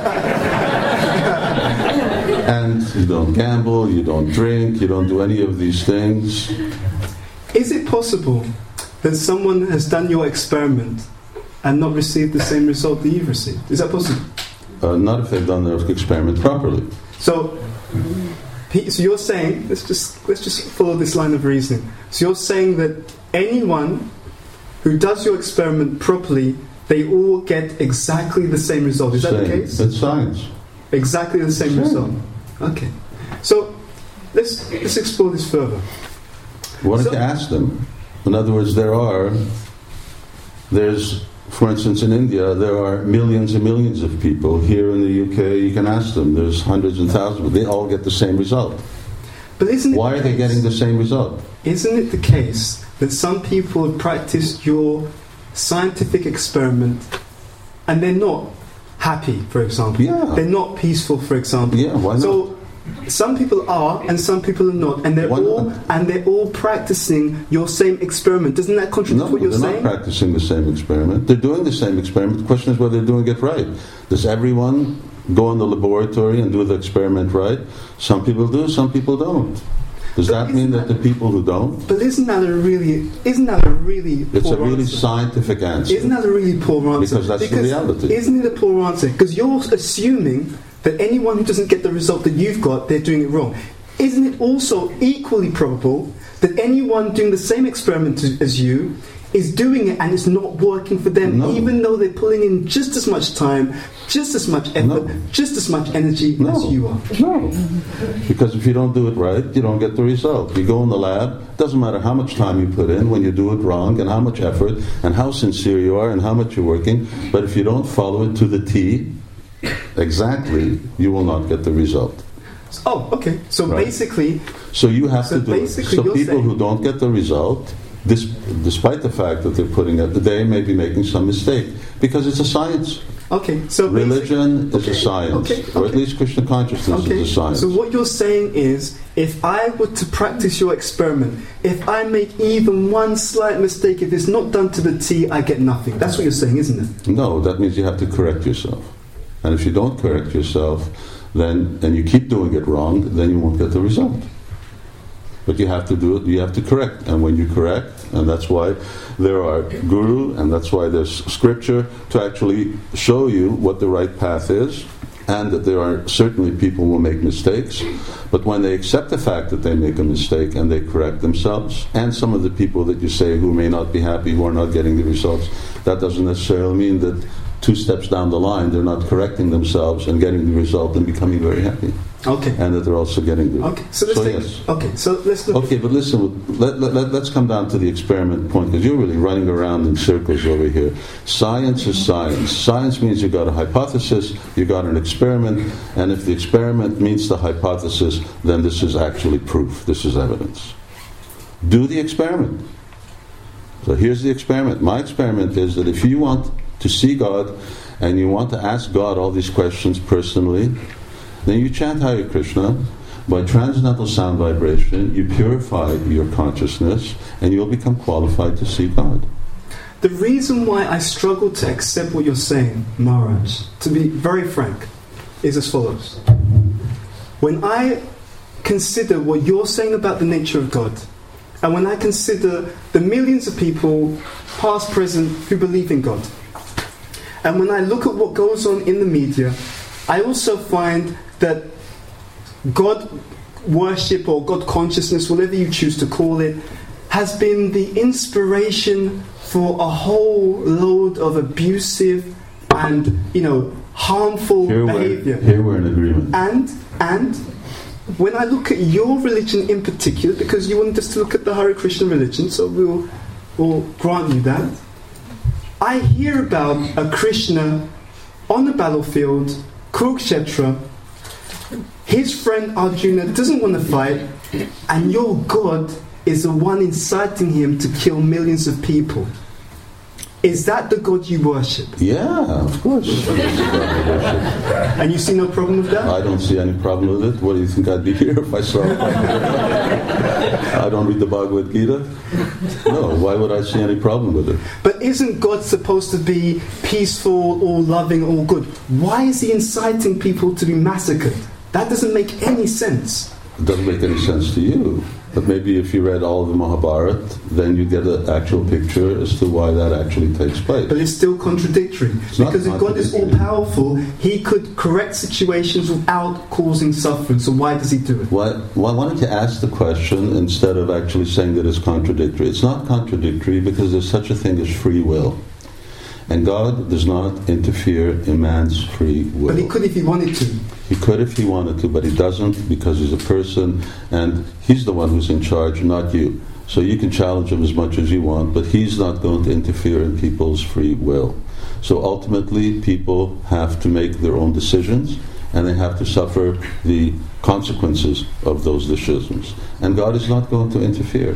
And you don't gamble. You don't drink. You don't do any of these things. Is it possible that someone has done your experiment and not received the same result that you've received? Is that possible? Not if they've done their experiment properly. So you're saying, let's just follow this line of reasoning. So you're saying that anyone who does your experiment properly, they all get exactly the same result. Is that the case? It's science. Exactly the same result. Okay. So let's explore this further. Why don't you ask them? In other words, there's, for instance, in India, there are millions and millions of people. Here in the UK, you can ask them. There's hundreds and thousands, but they all get the same result. But isn't it Why are they getting the same result? Isn't it the case that some people have practiced your scientific experiment and they're not happy, for example? Yeah. They're not peaceful, for example. Yeah, why not? So some people are and some people are not, and they're all practicing your same experiment. Doesn't that contradict what you're saying? They're not practicing the same experiment. They're doing the same experiment. The question is whether they're doing it right. Does everyone go in the laboratory and do the experiment right? Some people do, some people don't. Does that mean that the people who don't? But isn't that a really It's poor a really answer? Scientific answer. Isn't that a really poor answer? Because that's the reality. Isn't it a poor answer? Because you're assuming that anyone who doesn't get the result that you've got, they're doing it wrong. Isn't it also equally probable that anyone doing the same experiment as you is doing it and it's not working for them, even though they're pulling in just as much time, just as much effort, just as much energy as you are? No. Because if you don't do it right, you don't get the result. You go in the lab, doesn't matter how much time you put in when you do it wrong and how much effort and how sincere you are and how much you're working, but if you don't follow it to the T, exactly, you will not get the result. Oh, okay. So basically... So you have to do it. So people who don't get the result, despite the fact that they're putting it, they may be making some mistake, because it's a science. Okay, so religion is a science, or at least Krishna consciousness is a science. So what you're saying is, if I were to practice your experiment, if I make even one slight mistake, if it's not done to the T, I get nothing. That's what you're saying, isn't it? No, that means you have to correct yourself. And if you don't correct yourself, then and you keep doing it wrong, then you won't get the result. But you have to do it, you have to correct. And when you correct, and that's why there are guru, and that's why there's scripture to actually show you what the right path is, and that there are certainly people who will make mistakes, but when they accept the fact that they make a mistake and they correct themselves, and some of the people that you say who may not be happy, who are not getting the results, that doesn't necessarily mean that 2 steps down the line they're not correcting themselves and getting the result and becoming very happy. Okay. And that they're also getting the Okay, so let's look. Okay, but listen, let's come down to the experiment point, because you're really running around in circles over here. Science is science. Science means you've got a hypothesis, you've got an experiment, and if the experiment meets the hypothesis, then this is actually proof, this is evidence. Do the experiment. So here's the experiment. My experiment is that if you want to see God, and you want to ask God all these questions personally, then you chant Hare Krishna. By transcendental sound vibration, you purify your consciousness, and you'll become qualified to see God. The reason why I struggle to accept what you're saying, Maharaj, to be very frank, is as follows. When I consider what you're saying about the nature of God, and when I consider the millions of people, past, present, who believe in God, and when I look at what goes on in the media, I also find that God worship or God consciousness, whatever you choose to call it, has been the inspiration for a whole load of abusive and, harmful behavior. Here we're in agreement. And when I look at your religion in particular, because you wanted us to look at the Hare Krishna religion, so we'll grant you that, I hear about a Krishna on the battlefield, Kurukshetra. His friend Arjuna doesn't want to fight, and your God is the one inciting him to kill millions of people. Is that the God you worship? Yeah, of course. And you see no problem with that? I don't see any problem with it. What do you think I'd be here if I saw it? I don't read the Bhagavad Gita. No, why would I see any problem with it? But isn't God supposed to be peaceful, all loving, all good? Why is he inciting people to be massacred? That doesn't make any sense. It doesn't make any sense to you. But maybe if you read all of the Mahabharata, then you get an actual picture as to why that actually takes place. But it's still contradictory. Because if God is all-powerful, he could correct situations without causing suffering. So why does he do it? Why don't you ask the question instead of actually saying that it's contradictory? It's not contradictory because there's such a thing as free will. And God does not interfere in man's free will. But he could if he wanted to. He could if he wanted to, but he doesn't because he's a person and he's the one who's in charge, not you. So you can challenge him as much as you want, but he's not going to interfere in people's free will. So ultimately, people have to make their own decisions and they have to suffer the consequences of those decisions. And God is not going to interfere.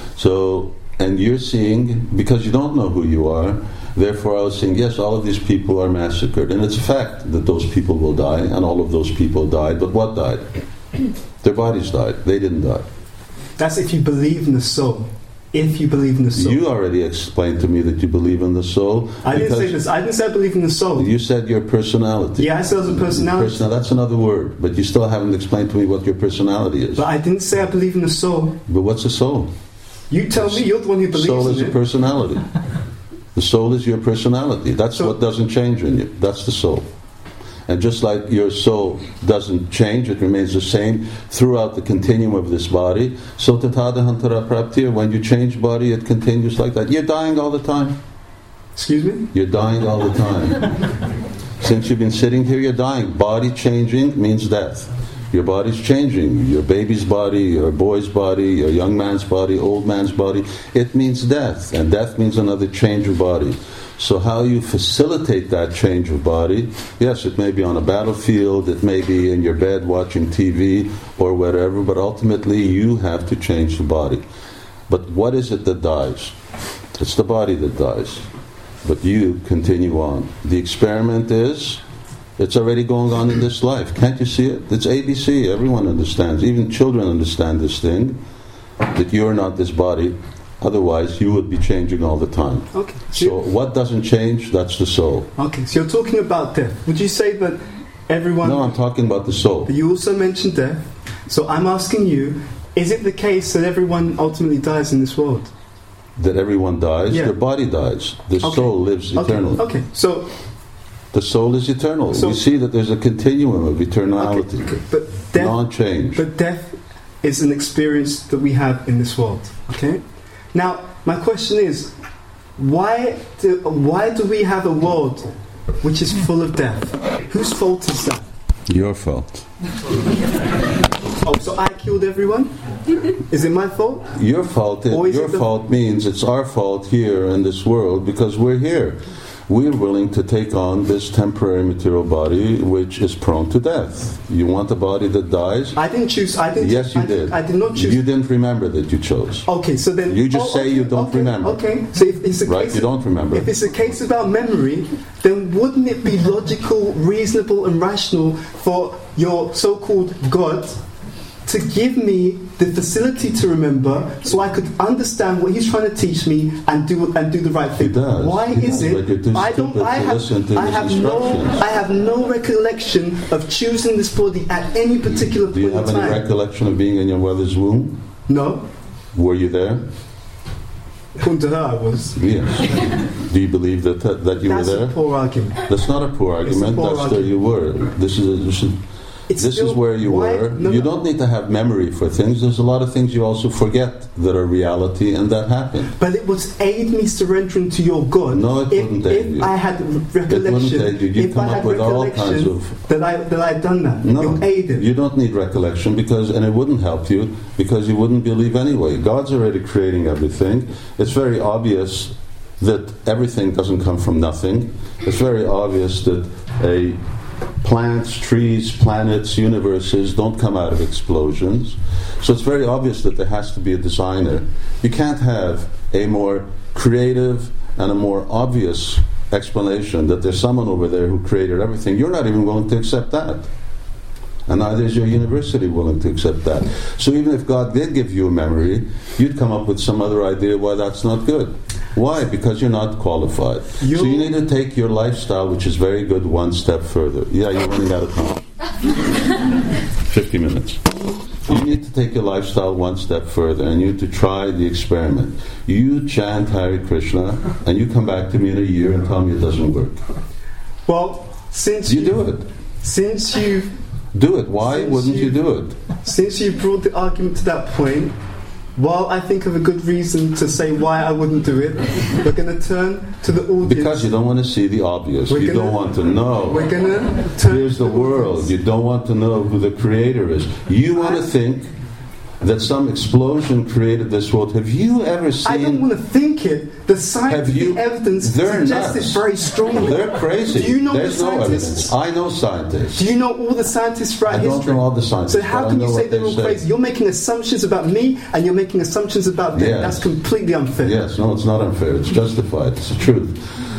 So, and you're seeing, because you don't know who you are, therefore I was saying, yes, all of these people are massacred. And it's a fact that those people will die, and all of those people died. But what died? Their bodies died. They didn't die. That's if you believe in the soul. If you believe in the soul. You already explained to me that you believe in the soul. I didn't say this. I didn't say I believe in the soul. You said your personality. Yeah, I said it was a personality. That's another word. But you still haven't explained to me what your personality is. But I didn't say I believe in the soul. But what's a soul? You tell me. You're the one who believes in it. Soul is a personality. The soul is your personality. That's what doesn't change in you. That's the soul. And just like your soul doesn't change, it remains the same throughout the continuum of this body. So tatadahantara praptir, when you change body, it continues like that. You're dying all the time. Excuse me? You're dying all the time. Since you've been sitting here, you're dying. Body changing means death. Your body's changing. Your baby's body, your boy's body, your young man's body, old man's body. It means death. And death means another change of body. So how you facilitate that change of body, yes, it may be on a battlefield, it may be in your bed watching TV or whatever, but ultimately you have to change the body. But what is it that dies? It's the body that dies. But you continue on. The experiment is, it's already going on in this life. Can't you see it? It's ABC. Everyone understands. Even children understand this thing, that you're not this body. Otherwise, you would be changing all the time. Okay. So what doesn't change, that's the soul. Okay, so you're talking about death. Would you say that everyone... No, I'm talking about the soul. But you also mentioned death. So I'm asking you, is it the case that everyone ultimately dies in this world? That everyone dies? Yeah. Their body dies. The soul lives eternally. Okay, so... The soul is eternal. We see that there's a continuum of eternality. Okay. But death, non-change. But death is an experience that we have in this world. Okay? Now, my question is, why do we have a world which is full of death? Whose fault is that? Your fault. Oh, so I killed everyone? Is it my fault? Your fault. Your fault means it's our fault here in this world because we're here. We're willing to take on this temporary material body which is prone to death. You want a body that dies? I didn't choose. Yes, you did. I did not choose. You didn't remember that you chose. Okay, so then... You just say you don't remember. Okay, so if it's a right, case... you don't remember. If it's a case about memory, then then wouldn't it be logical, reasonable and rational for your so-called God to give me the facility to remember so I could understand what he's trying to teach me and do the right thing? Why is it I have no recollection of choosing this body at any particular point in time? Do you have any recollection of being in your mother's womb? No. Were you there? According to her, I was. Yes. Do you believe that you were there? That's a poor argument. That's not a poor argument. There you were. This is where you were. You don't need to have memory for things. There's a lot of things you also forget that are reality, and that happened. But it would aid me surrendering to your God. No, it wouldn't aid you. If I had recollection, that I had done that. No, you'll aid it. You don't need recollection and it wouldn't help you because you wouldn't believe anyway. God's already creating everything. It's very obvious that everything doesn't come from nothing. It's very obvious that plants, trees, planets, universes don't come out of explosions. So it's very obvious that there has to be a designer. You can't have a more creative and a more obvious explanation that there's someone over there who created everything. You're not even willing to accept that. And neither is your university willing to accept that. So even if God did give you a memory, you'd come up with some other idea why that's not good. Why? Because you're not qualified. So you need to take your lifestyle, which is very good, one step further. Yeah, you're running out of time. 50 minutes. You need to take your lifestyle one step further, and you need to try the experiment. You chant Hare Krishna, and you come back to me in a year and tell me it doesn't work. Well, since you do it. Since you've do it. Why wouldn't you do it? Since you brought the argument to that point, while I think of a good reason to say why I wouldn't do it, we're going to turn to the audience. Because you don't want to see the obvious. You don't want to know. We're going to turn. Here's the world. You don't want to know who the creator is. You want to think that some explosion created this world. Have you ever seen... I don't want to think it. The scientific evidence suggests it very strongly. They're crazy. Do you know There's the no scientists? evidence. I know scientists. Do you know all the scientists throughout history? I don't know all the scientists. So how can you say they're all crazy? You're making assumptions about me and you're making assumptions about them. Yes. That's completely unfair. Yes, no, it's not unfair. It's justified. It's the truth.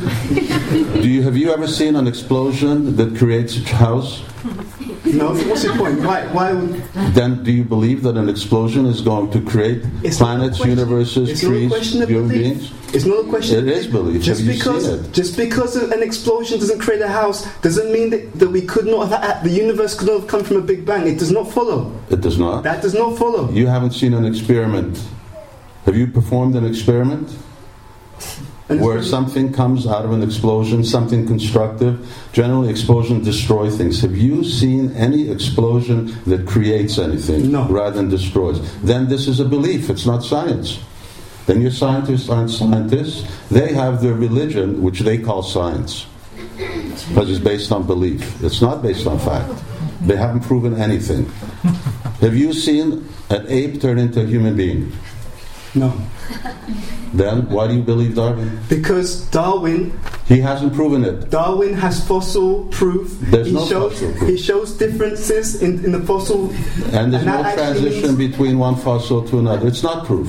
Have you ever seen an explosion that creates a house? No, what's your point? Why would... Then do you believe that an explosion is going to create planets, universes, trees, human beings? It's not a question. It is belief. Have you seen it? Just because an explosion doesn't create a house doesn't mean that we could not have, the universe could not have come from a Big Bang. It does not follow. It does not? That does not follow. You haven't seen an experiment. Have you performed an experiment? Where something comes out of an explosion, something constructive. Generally, explosions destroy things. Have you seen any explosion that creates anything rather than destroys? Then this is a belief. It's not science. Then your scientists aren't scientists. They have their religion, which they call science, because it's based on belief. It's not based on fact. They haven't proven anything. Have you seen an ape turn into a human being? No. Then why do you believe Darwin? Because Darwin... He hasn't proven it. Darwin has fossil proof. There's no fossil proof. He shows differences in the fossil... And there's no transition between one fossil to another. It's not proof.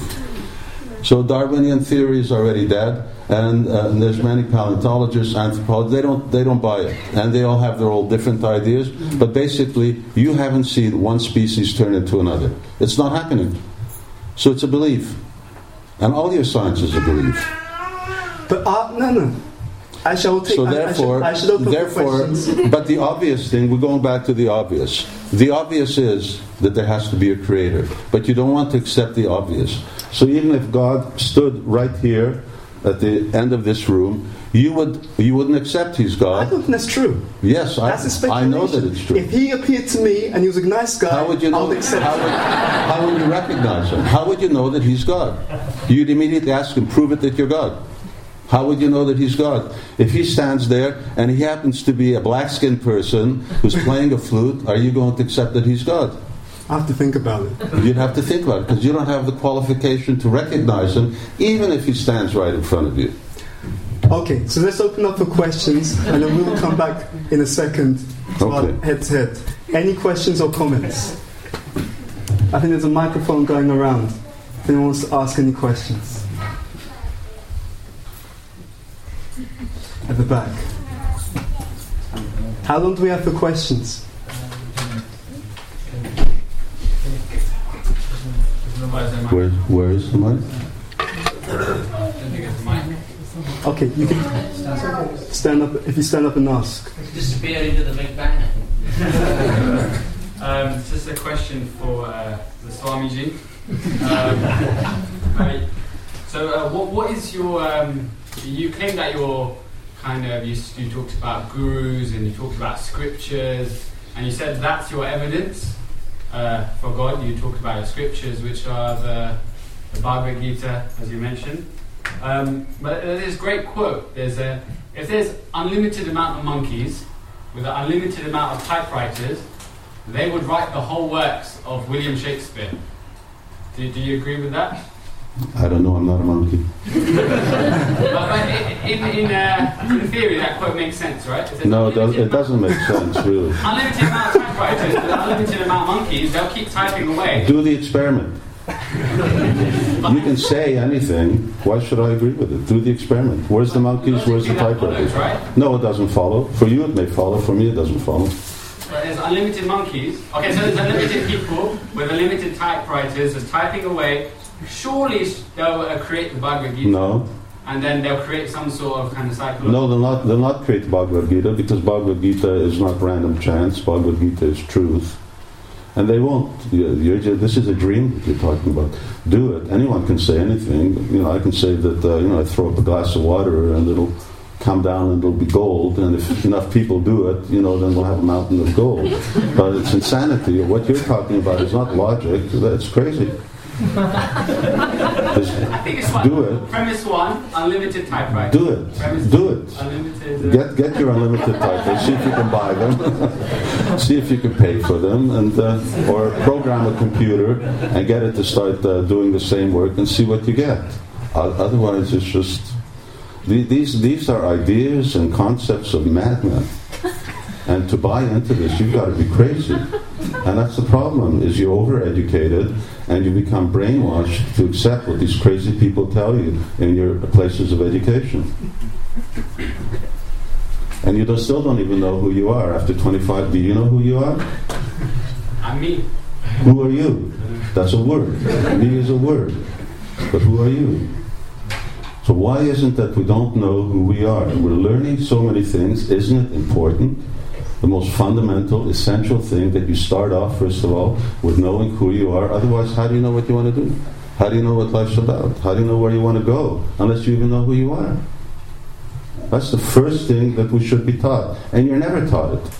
So Darwinian theory is already dead, and there's many paleontologists, anthropologists, they don't buy it. And they all have their own different ideas, but basically you haven't seen one species turn into another. It's not happening. So it's a belief. And all your science is a belief. But no. I shall take. So therefore, I should open questions. But the obvious thing, we're going back to the obvious. The obvious is that there has to be a creator, but you don't want to accept the obvious. So even if God stood right here at the end of this room, you wouldn't accept He's God. I don't think that's true. Yes, that's I know that it's true. If He appeared to me and He was a nice guy, how would you know? I would accept how would you recognize Him? How would you know that He's God? You'd immediately ask Him, prove it that you're God. How would you know that He's God? If He stands there and He happens to be a black-skinned person who's playing a flute, are you going to accept that He's God? I have to think about it. You'd have to think about it, because you don't have the qualification to recognize Him, even if He stands right in front of you. Okay, so let's open up for questions, and then we'll come back in a second to our head-to-head. Any questions or comments? I think there's a microphone going around. If anyone wants to ask any questions. At the back. How long do we have for questions? Where is the mic? Okay, you can stand up. If you stand up and ask. Disappear into the big banner. Just a question for the Swamiji. Right. So, what is your? You claim that you're kind of you talked about gurus and you talked about scriptures, and you said that's your evidence for God. You talked about your scriptures, which are the Bhagavad Gita, as you mentioned. But there's this great quote. If there's unlimited amount of monkeys with an unlimited amount of typewriters, they would write the whole works of William Shakespeare. Do you agree with that? I don't know, I'm not a monkey. But in theory, that quote makes sense, right? No, it doesn't make sense, really. Unlimited amount of typewriters with unlimited amount of monkeys, they'll keep typing away. Do the experiment. You can say anything. Why should I agree with it? Do the experiment. Where's the monkeys? Where's the typewriters? Right? No, it doesn't follow. For you it may follow. For me it doesn't follow. But there's unlimited monkeys. Okay, so there's unlimited people with unlimited typewriters just typing away. Surely they'll create the Bhagavad Gita. No. And then they'll create some sort of kind of cycle. No, they'll not create the Bhagavad Gita because Bhagavad Gita is not random chance. Bhagavad Gita is truth. And they won't. This is a dream that you're talking about. Do it. Anyone can say anything. I can say that I throw up a glass of water and it'll come down and it'll be gold. And if enough people do it, then we'll have a mountain of gold. But it's insanity. What you're talking about is not logic. That's crazy. I think it's do it. Premise one, unlimited typewriters. Do it. Do it. Unlimited. Get your unlimited typewriters. See if you can buy them. See if you can pay for them, and or program a computer and get it to start doing the same work and see what you get. Otherwise, it's just these are ideas and concepts of madmen. And to buy into this, you've got to be crazy. And that's the problem, is you're overeducated and you become brainwashed to accept what these crazy people tell you in your places of education. And you still don't even know who you are after 25. Do you know who you are? I'm me. Who are you? That's a word. Me is a word. But who are you? So why isn't that we don't know who we are? We're learning so many things. Isn't it important? The most fundamental, essential thing that you start off, first of all, with knowing who you are. Otherwise, how do you know what you want to do? How do you know what life's about? How do you know where you want to go? Unless you even know who you are. That's the first thing that we should be taught. And you're never taught it.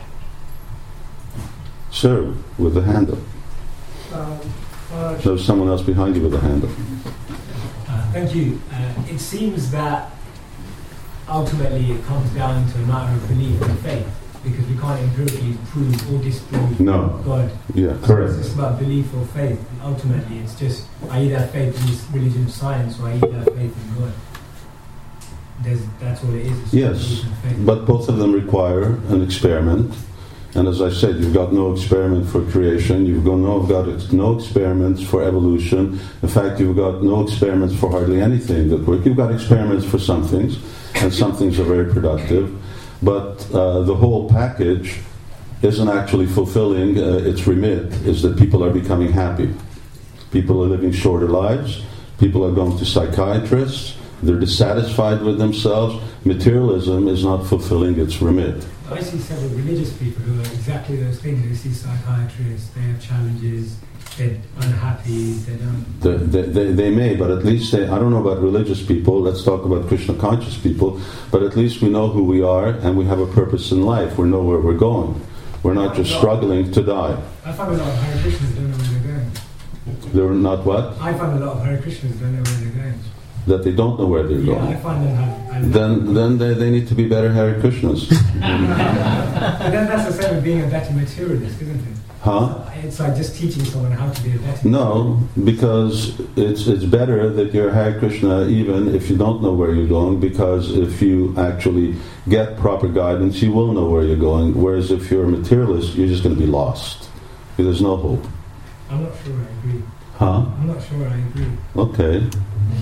Sir, with the hand up. There's someone else behind you with a hand up. Thank you. It seems that ultimately it comes down to a matter of belief and faith, because we can't empirically prove or disprove God. Yeah, correct. So it's just about belief or faith. Ultimately, it's just I either have faith in this religion, science, or I either have faith in God. That's all it is. It's yes, but both of them require an experiment. And as I said, you've got no experiment for creation, you've got no experiments for evolution. In fact, you've got no experiments for hardly anything that work. You've got experiments for some things, and some things are very productive. But the whole package isn't actually fulfilling its remit, is that people are becoming happy. People are living shorter lives, people are going to psychiatrists, they're dissatisfied with themselves. Materialism is not fulfilling its remit. I see several religious people who are exactly those things. They see psychiatrists, they have challenges, they're unhappy, they don't... They may, but at least I don't know about religious people, let's talk about Krishna conscious people, but at least we know who we are and we have a purpose in life. We know where we're going. We're not just struggling to die. I find a lot of Hare Krishnas don't know where they're going. They're not what? I find a lot of Hare Krishnas don't know where they're going. That they don't know where they're going. I find them have... Then they need to be better Hare Krishnas. But then that's the same with being a better materialist, isn't it? Huh? It's like just teaching someone how to be a better... No, because it's better that you're Hare Krishna even if you don't know where you're going, because if you actually get proper guidance, you will know where you're going. Whereas if you're a materialist, you're just going to be lost. There's no hope. I'm not sure I agree. Huh? I'm not sure I agree. Okay.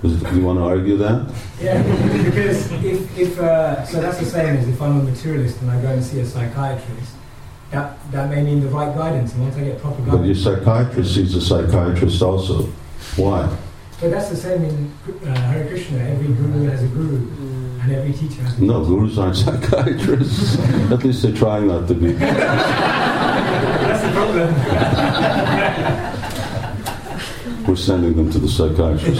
Do you want to argue that? Yeah, because if so that's the same as if I'm a materialist and I go and see a psychiatrist, that may mean the right guidance, and once I get proper guidance... But your psychiatrist sees a psychiatrist also. Why? But that's the same in Hare Krishna. Every guru has a guru, and every teacher has a teacher. No, gurus aren't psychiatrists. At least they're trying not to be. That's the problem. We're sending them to the psychiatrist.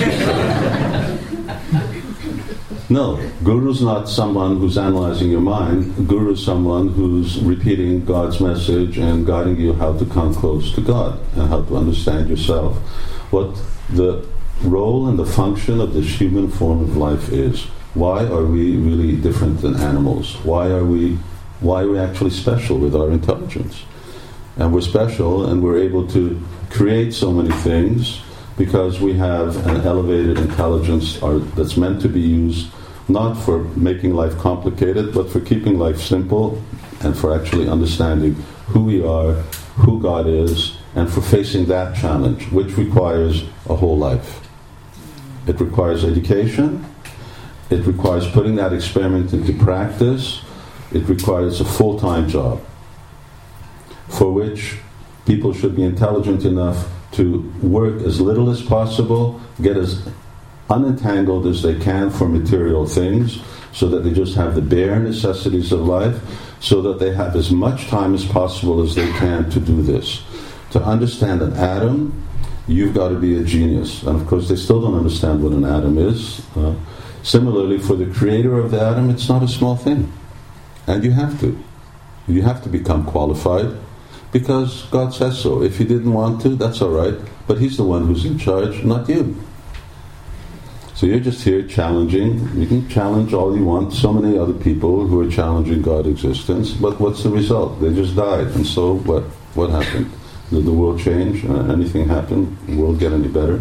No, guru's not someone who's analyzing your mind. Guru's someone who's repeating God's message and guiding you how to come close to God and how to understand yourself. What the role and the function of this human form of life is. Why are we really different than animals? Why are we actually special with our intelligence? And we're special and we're able to create so many things because we have an elevated intelligence that's meant to be used not for making life complicated, but for keeping life simple and for actually understanding who we are, who God is, and for facing that challenge, which requires a whole life. It requires education, it requires putting that experiment into practice, it requires a full-time job, for which people should be intelligent enough to work as little as possible, get as unentangled as they can for material things, so that they just have the bare necessities of life, so that they have as much time as possible as they can to do this. To understand an atom, you've got to be a genius. And of course, they still don't understand what an atom is. Similarly, for the creator of the atom, it's not a small thing. And you have to. You have to become qualified, because God says so. If you didn't want to, that's all right. But He's the one who's in charge, not you. So you're just here challenging. You can challenge all you want. So many other people who are challenging God's existence. But what's the result? They just died. And so what? What happened? Did the world change? Anything happen? The world get any better?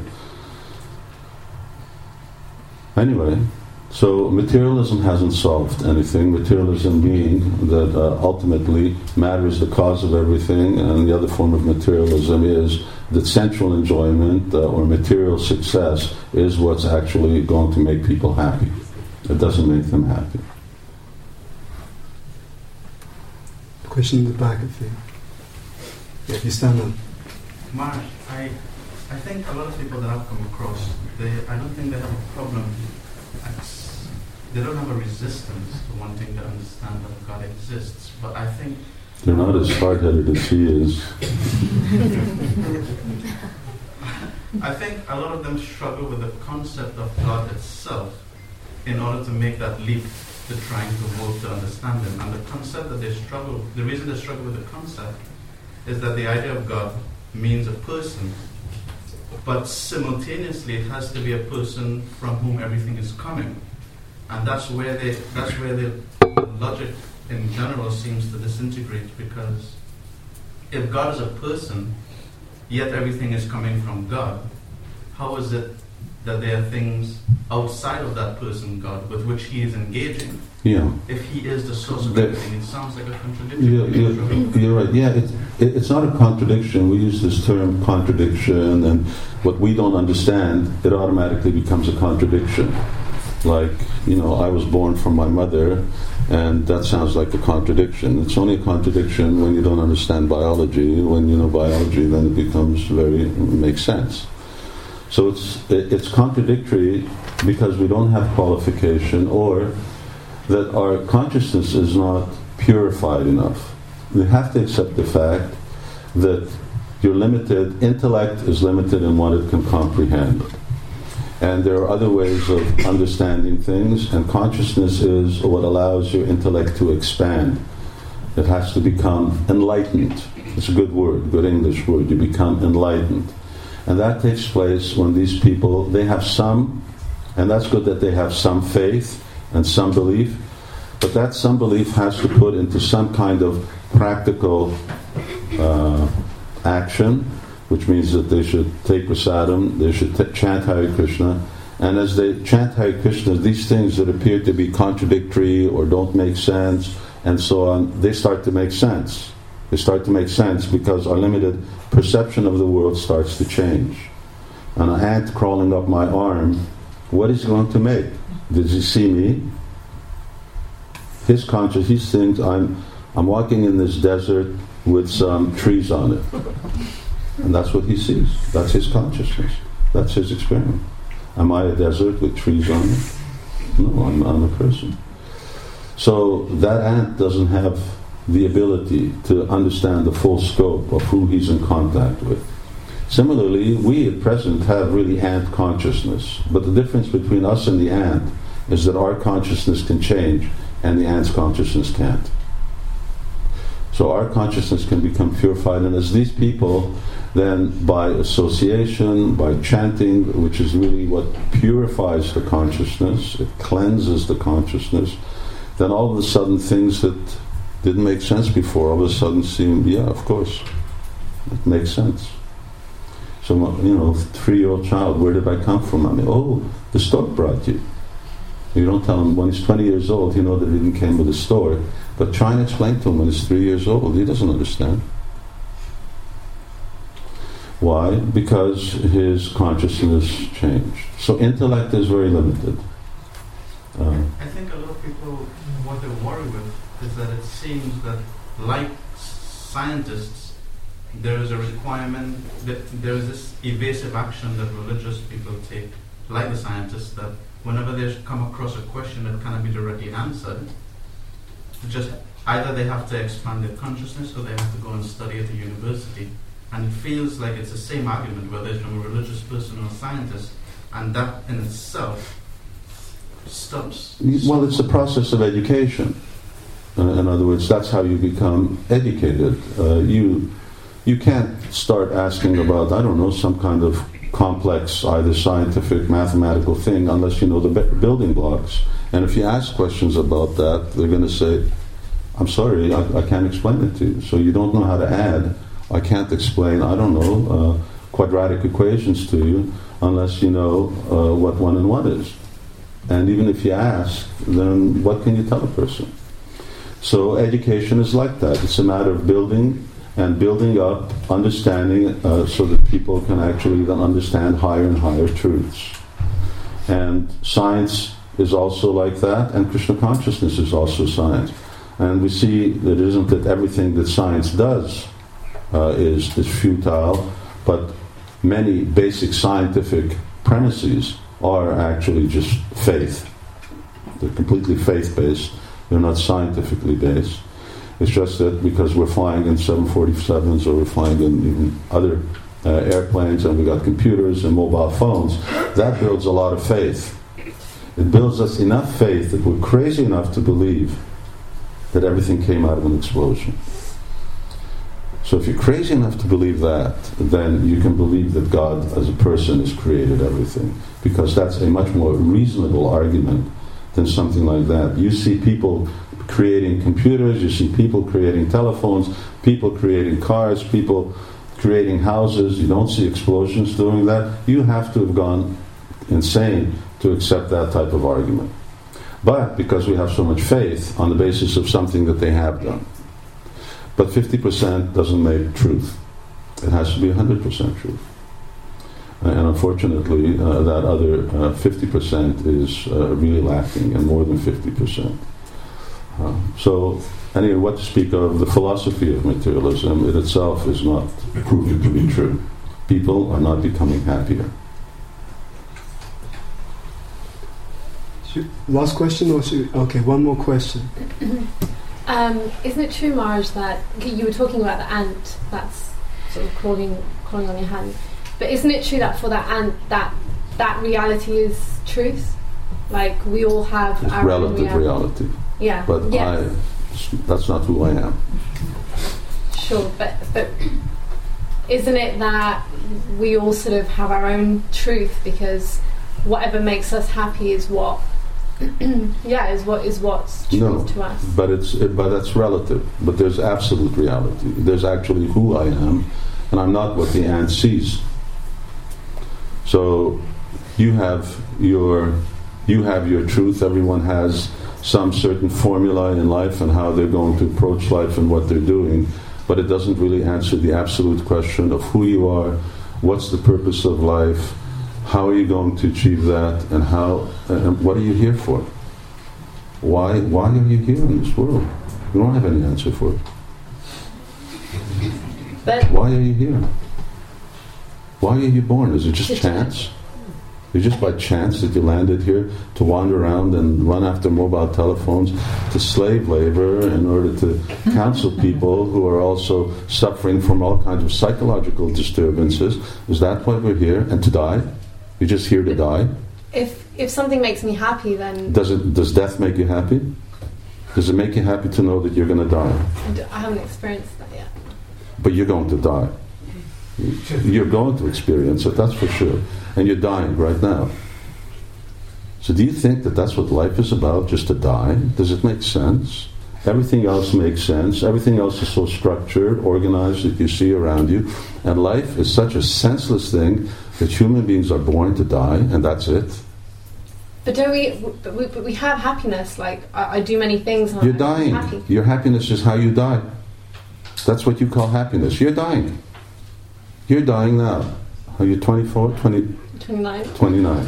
Anyway, so materialism hasn't solved anything. Materialism being that ultimately matter is the cause of everything, and the other form of materialism is that sensual enjoyment or material success is what's actually going to make people happy. It doesn't make them happy. Question in the back, I think. Yeah, you stand up. Mark, I think a lot of people that I've come across, I don't think they have a problem. They don't have a resistance to wanting to understand that God exists. But I think they're not as hard-headed as he is. I think a lot of them struggle with the concept of God itself in order to make that leap to trying to work to understand Him. And the concept that they struggle, the reason they struggle with the concept is that the idea of God means a person, but simultaneously it has to be a person from whom everything is coming. And that's where the logic in general seems to disintegrate, because if God is a person, yet everything is coming from God, how is it that there are things outside of that person, God, with which He is engaging? Yeah. If He is the source of everything, it sounds like a contradiction. You're right. Yeah, it's not a contradiction. We use this term contradiction, and what we don't understand, it automatically becomes a contradiction. Like, I was born from my mother, and that sounds like a contradiction. It's only a contradiction when you don't understand biology. When you know biology, then it makes sense. So it's contradictory because we don't have qualification, or that our consciousness is not purified enough. We have to accept the fact that your intellect is limited in what it can comprehend. And there are other ways of understanding things, and consciousness is what allows your intellect to expand. It has to become enlightened. It's a good word, good English word. You become enlightened. And that takes place when these people, they have some, and that's good that they have some faith and some belief, but that some belief has to put into some kind of practical action, which means that they should take prasadam, they should chant Hare Krishna, and as they chant Hare Krishna, these things that appear to be contradictory or don't make sense, and so on, they start to make sense. They start to make sense because our limited perception of the world starts to change. An ant crawling up my arm what is he going to make? Does he see me? His conscious, he thinks I'm walking in this desert with some trees on it. And that's what he sees. That's his consciousness. That's his experience. Am I a desert with trees on it? No, I'm a person. So that ant doesn't have the ability to understand the full scope of who he's in contact with. Similarly, we at present have really ant consciousness, but the difference between us and the ant is that our consciousness can change and the ant's consciousness can't. So our consciousness can become purified, and as these people then by association, by chanting, which is really what purifies the consciousness, it cleanses the consciousness, then all of a sudden things that didn't make sense before all of a sudden seem, yeah, of course, it makes sense. So, 3-year-old child, where did I come from? I mean, oh, the stork brought you. You don't tell him when he's 20 years old, you know that he didn't came with a stork. But try and explain to him when he's 3 years old, he doesn't understand. Why? Because his consciousness changed. So intellect is very limited. I think a lot of people, what they worry with is that it seems that, like scientists, there is a requirement, that there is this evasive action that religious people take, like the scientists, that whenever they come across a question that cannot be directly answered, just either they have to expand their consciousness or they have to go and study at a university. And it feels like it's the same argument, whether it's from a religious person or a scientist, and that in itself stops. Well, it's a process of education. In other words, that's how you become educated. You can't start asking about, I don't know, some kind of complex, either scientific, mathematical thing, unless you know the building blocks. And if you ask questions about that, they're going to say, I'm sorry, I can't explain it to you. So you don't know how to add. I can't explain, I don't know, quadratic equations to you unless you know what 1 and 1 is. And even if you ask, then what can you tell a person? So education is like that. It's a matter of building up, understanding, so that people can actually then understand higher and higher truths. And science is also like that, and Krishna consciousness is also science. And we see that it isn't that everything that science does is futile, but many basic scientific premises are actually just faith. They're completely faith-based. They're not scientifically based. It's just that because we're flying in 747s or we're flying in even other airplanes and we got computers and mobile phones, that builds a lot of faith. It builds us enough faith that we're crazy enough to believe that everything came out of an explosion. So if you're crazy enough to believe that, then you can believe that God as a person has created everything, because that's a much more reasonable argument than something like that. You see people creating computers, you see people creating telephones, people creating cars, people creating houses. You don't see explosions doing that. You have to have gone insane to accept that type of argument. But because we have so much faith on the basis of something that they have done. But 50% doesn't make truth. It has to be 100% truth. And unfortunately, that other 50% is really lacking, and more than 50%. So, anyway, what to speak of the philosophy of materialism, it itself is not proven to be true. People are not becoming happier. Last question, or okay, one more question. Isn't it true, Maharaj, that you were talking about the ant that's sort of crawling on your hand? But isn't it true that for that ant, that reality is truth? Like we all have it's our relative own reality. Yeah. But yes. That's not who I am. Sure, but isn't it that we all sort of have our own truth, because whatever makes us happy is what is what's truth to us. But that's relative. But there's absolute reality. There's actually who I am, and I'm not what the ant sees. So you have your truth. Everyone has some certain formula in life and how they're going to approach life and what they're doing, but it doesn't really answer the absolute question of who you are, what's the purpose of life, How are you going to achieve that? And how? What are you here for? Why are you here in this world? You don't have any answer for it. But why are you here? Why are you born? Is it just chance? Is it just by chance that you landed here to wander around and run after mobile telephones, to slave labor in order to counsel people who are also suffering from all kinds of psychological disturbances? Is that why we're here? And to die? You're just here to die? If something makes me happy, then... Does death make you happy? Does it make you happy to know that you're going to die? I haven't experienced that yet. But you're going to die. You're going to experience it, that's for sure. And you're dying right now. So do you think that that's what life is about, just to die? Does it make sense? Everything else makes sense. Everything else is so structured, organized that you see around you. And life is such a senseless thing that human beings are born to die, and that's it. But don't we? But we have happiness. Like I do many things. And You're dying. I'm happy. Your happiness is how you die. That's what you call happiness. You're dying. You're dying now. Are you 24? 29. 29.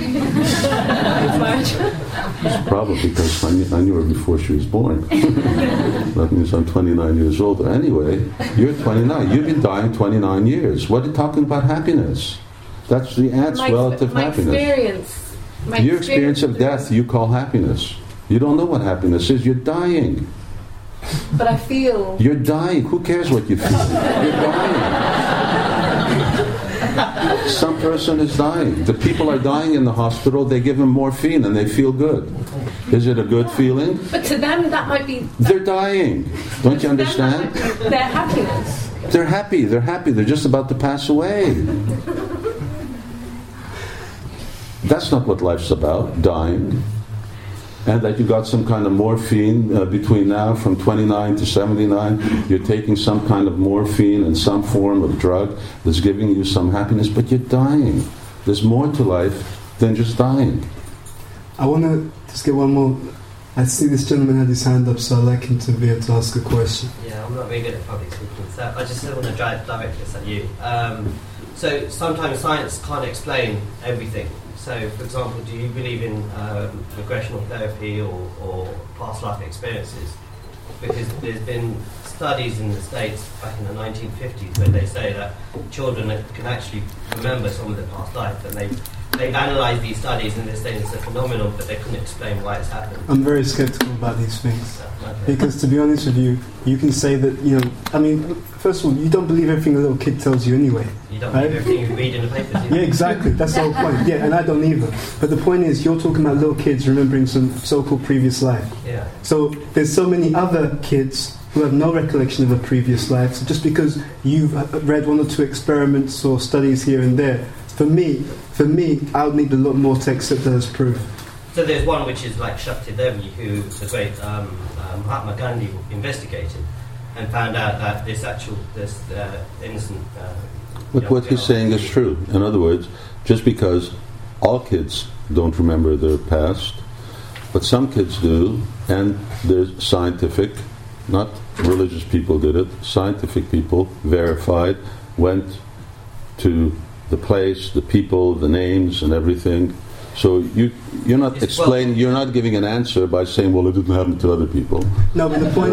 Probably because I knew her before she was born. That means I'm 29 years older. Anyway, you're 29. You've been dying 29 years. What are you talking about happiness? That's the ant's relative happiness. Your experience of death you call happiness. You don't know what happiness is. You're dying. But I feel... You're dying. Who cares what you feel? You're dying. Some person is dying. The people are dying in the hospital. They give them morphine and they feel good. Is it a good feeling? But to them that might be... They're dying. Don't you understand? Their happiness. They're happy. They're happy. They're just about to pass away. That's not what life's about, dying. And that you got some kind of morphine between now, from 29 to 79, you're taking some kind of morphine and some form of drug that's giving you some happiness, but you're dying. There's more to life than just dying. I want to just get one more. I see this gentleman had his hand up, so I'd like him to be able to ask a question. Yeah, I'm not very good at public speaking, so I just want to direct this at you. So sometimes science can't explain everything. So, for example, do you believe in regressional therapy or past life experiences? Because there's been studies in the States back in the 1950s where they say that children can actually remember some of their past life, and they've analysed these studies and they're saying it's a phenomenon, but they couldn't explain why it's happened. I'm very sceptical about these things. Because to be honest with you, you can say that, I mean, first of all, you don't believe everything a little kid tells you anyway. You don't believe everything you read in the papers either. Yeah, exactly. That's the whole point. Yeah, and I don't either. But the point is, you're talking about little kids remembering some so-called previous life. Yeah. So there's so many other kids who have no recollection of a previous life. So just because you've read one or two experiments or studies here and there, for me, I would need a lot more to accept that as proof. So there's one which is like Shakti Devi, who the great Mahatma Gandhi investigated and found out that this innocent... What he's saying is true. In other words, just because all kids don't remember their past, but some kids do, and there's scientific, not religious people did it, scientific people verified, went to the place, the people, the names and everything. So you're not explaining, you're not giving an answer by saying, well, it didn't happen to other people. No, but the point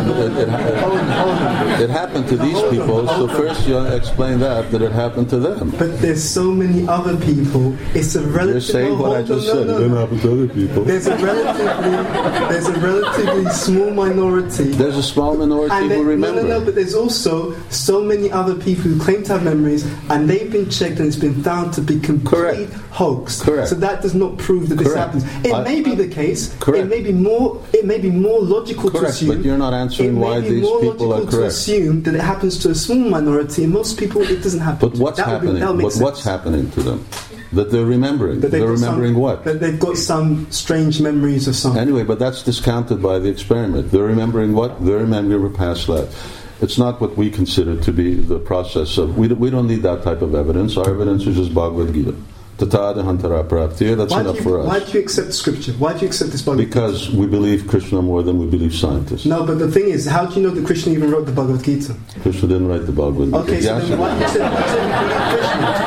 it happened to these people, so first you explain that it happened to them. But there's so many other people, it's a relative... You're saying what I just said, it didn't happen to other people. There's a relatively small minority. There's a small minority who remember. No, but there's also so many other people who claim to have memories, and they've been checked and it's been found to be complete hoax. Correct. So that does not prove that this happens. It may be the case. Correct. It may be more logical to assume. But you're not answering why these people are correct. To assume that it happens to a small minority, and most people it doesn't happen. But what's happening? What's happening to them? That they're remembering. They're remembering what? That they've got some strange memories of something. Anyway, but that's discounted by the experiment. They're remembering what? They're remembering past life. It's not what we consider to be the process of... We don't need that type of evidence. Our evidence is just Bhagavad Gita. That's enough for us. Why do you accept scripture? Why do you accept this Bhagavad Gita? Because we believe Krishna more than we believe scientists. No, but the thing is, how do you know that Krishna even wrote the Bhagavad Gita? Krishna didn't write the Bhagavad Gita. Okay, so then why do you say we believe Krishna?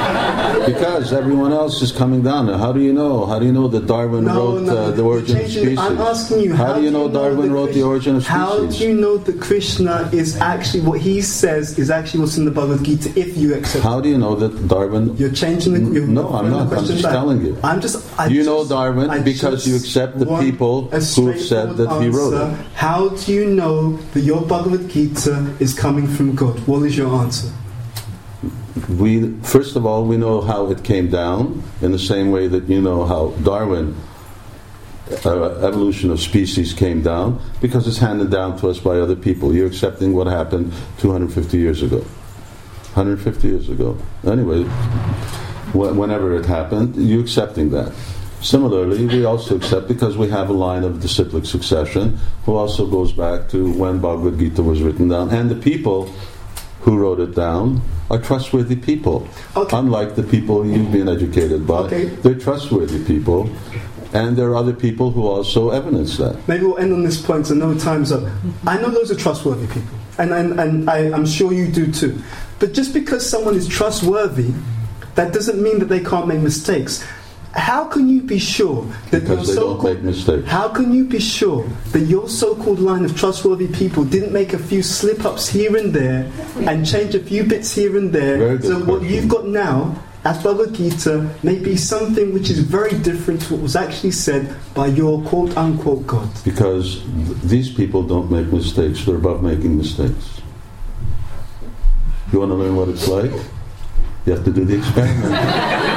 Because everyone else is coming down. How do you know? How do you know that Darwin wrote The Origin of Species? I'm asking you, how do you know Darwin wrote The Origin of Species? How do you know that Krishna is actually what he says is actually what's in the Bhagavad Gita? If you accept, how do you know that Darwin? You're changing the. No, I'm not. I'm just telling you. You know Darwin because you accept the people who said that he wrote it. How do you know that your Bhagavad Gita is coming from God? What is your answer? First of all, we know how it came down in the same way that you know how Darwin, evolution of species, came down, because it's handed down to us by other people. You're accepting what happened 250 years ago. 150 years ago. Anyway, whenever it happened, you're accepting that. Similarly, we also accept, because we have a line of disciplic succession, who also goes back to when Bhagavad Gita was written down, and the people who wrote it down are trustworthy people. Okay. Unlike the people you've been educated by. Okay. They're trustworthy people, and there are other people who also evidence that. Maybe we'll end on this point, so no time's up. I know those are trustworthy people, and I'm sure you do too. But just because someone is trustworthy, that doesn't mean that they can't make mistakes. How can you be sure that because they don't make mistakes? How can you be sure that your so-called line of trustworthy people didn't make a few slip-ups here and there and change a few bits here and there? So what you've got now as Bhagavad Gita may be something which is very different to what was actually said by your quote-unquote God. Because these people don't make mistakes. They're above making mistakes. You want to learn what it's like? You have to do the experiment.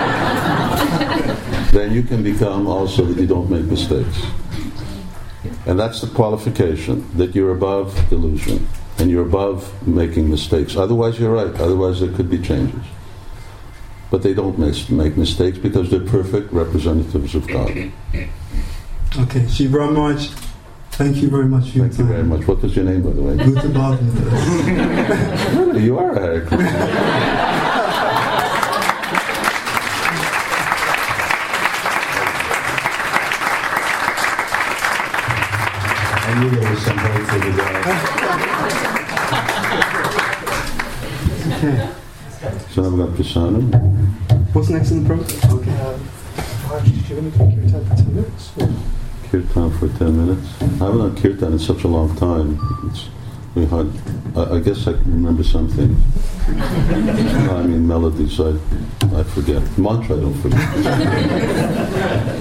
Then you can become also that you don't make mistakes. And that's the qualification, that you're above delusion and you're above making mistakes. Otherwise you're right, otherwise there could be changes. But they don't make mistakes because they're perfect representatives of God. Okay, Shiva Maharaj, thank you very much for your time. Thank you very much. What was your name, by the way? Gutta Bhavana. Really, you are a Hare Krishna. I knew there was some hope for the guy. Okay. Sarvana Prasanam. What's next in the program? Okay. Do you want to do kirtan for 10 minutes? Kirtan for 10 minutes? I haven't done kirtan in such a long time. I guess I can remember some things. I mean melodies, I forget. Mantra I don't forget.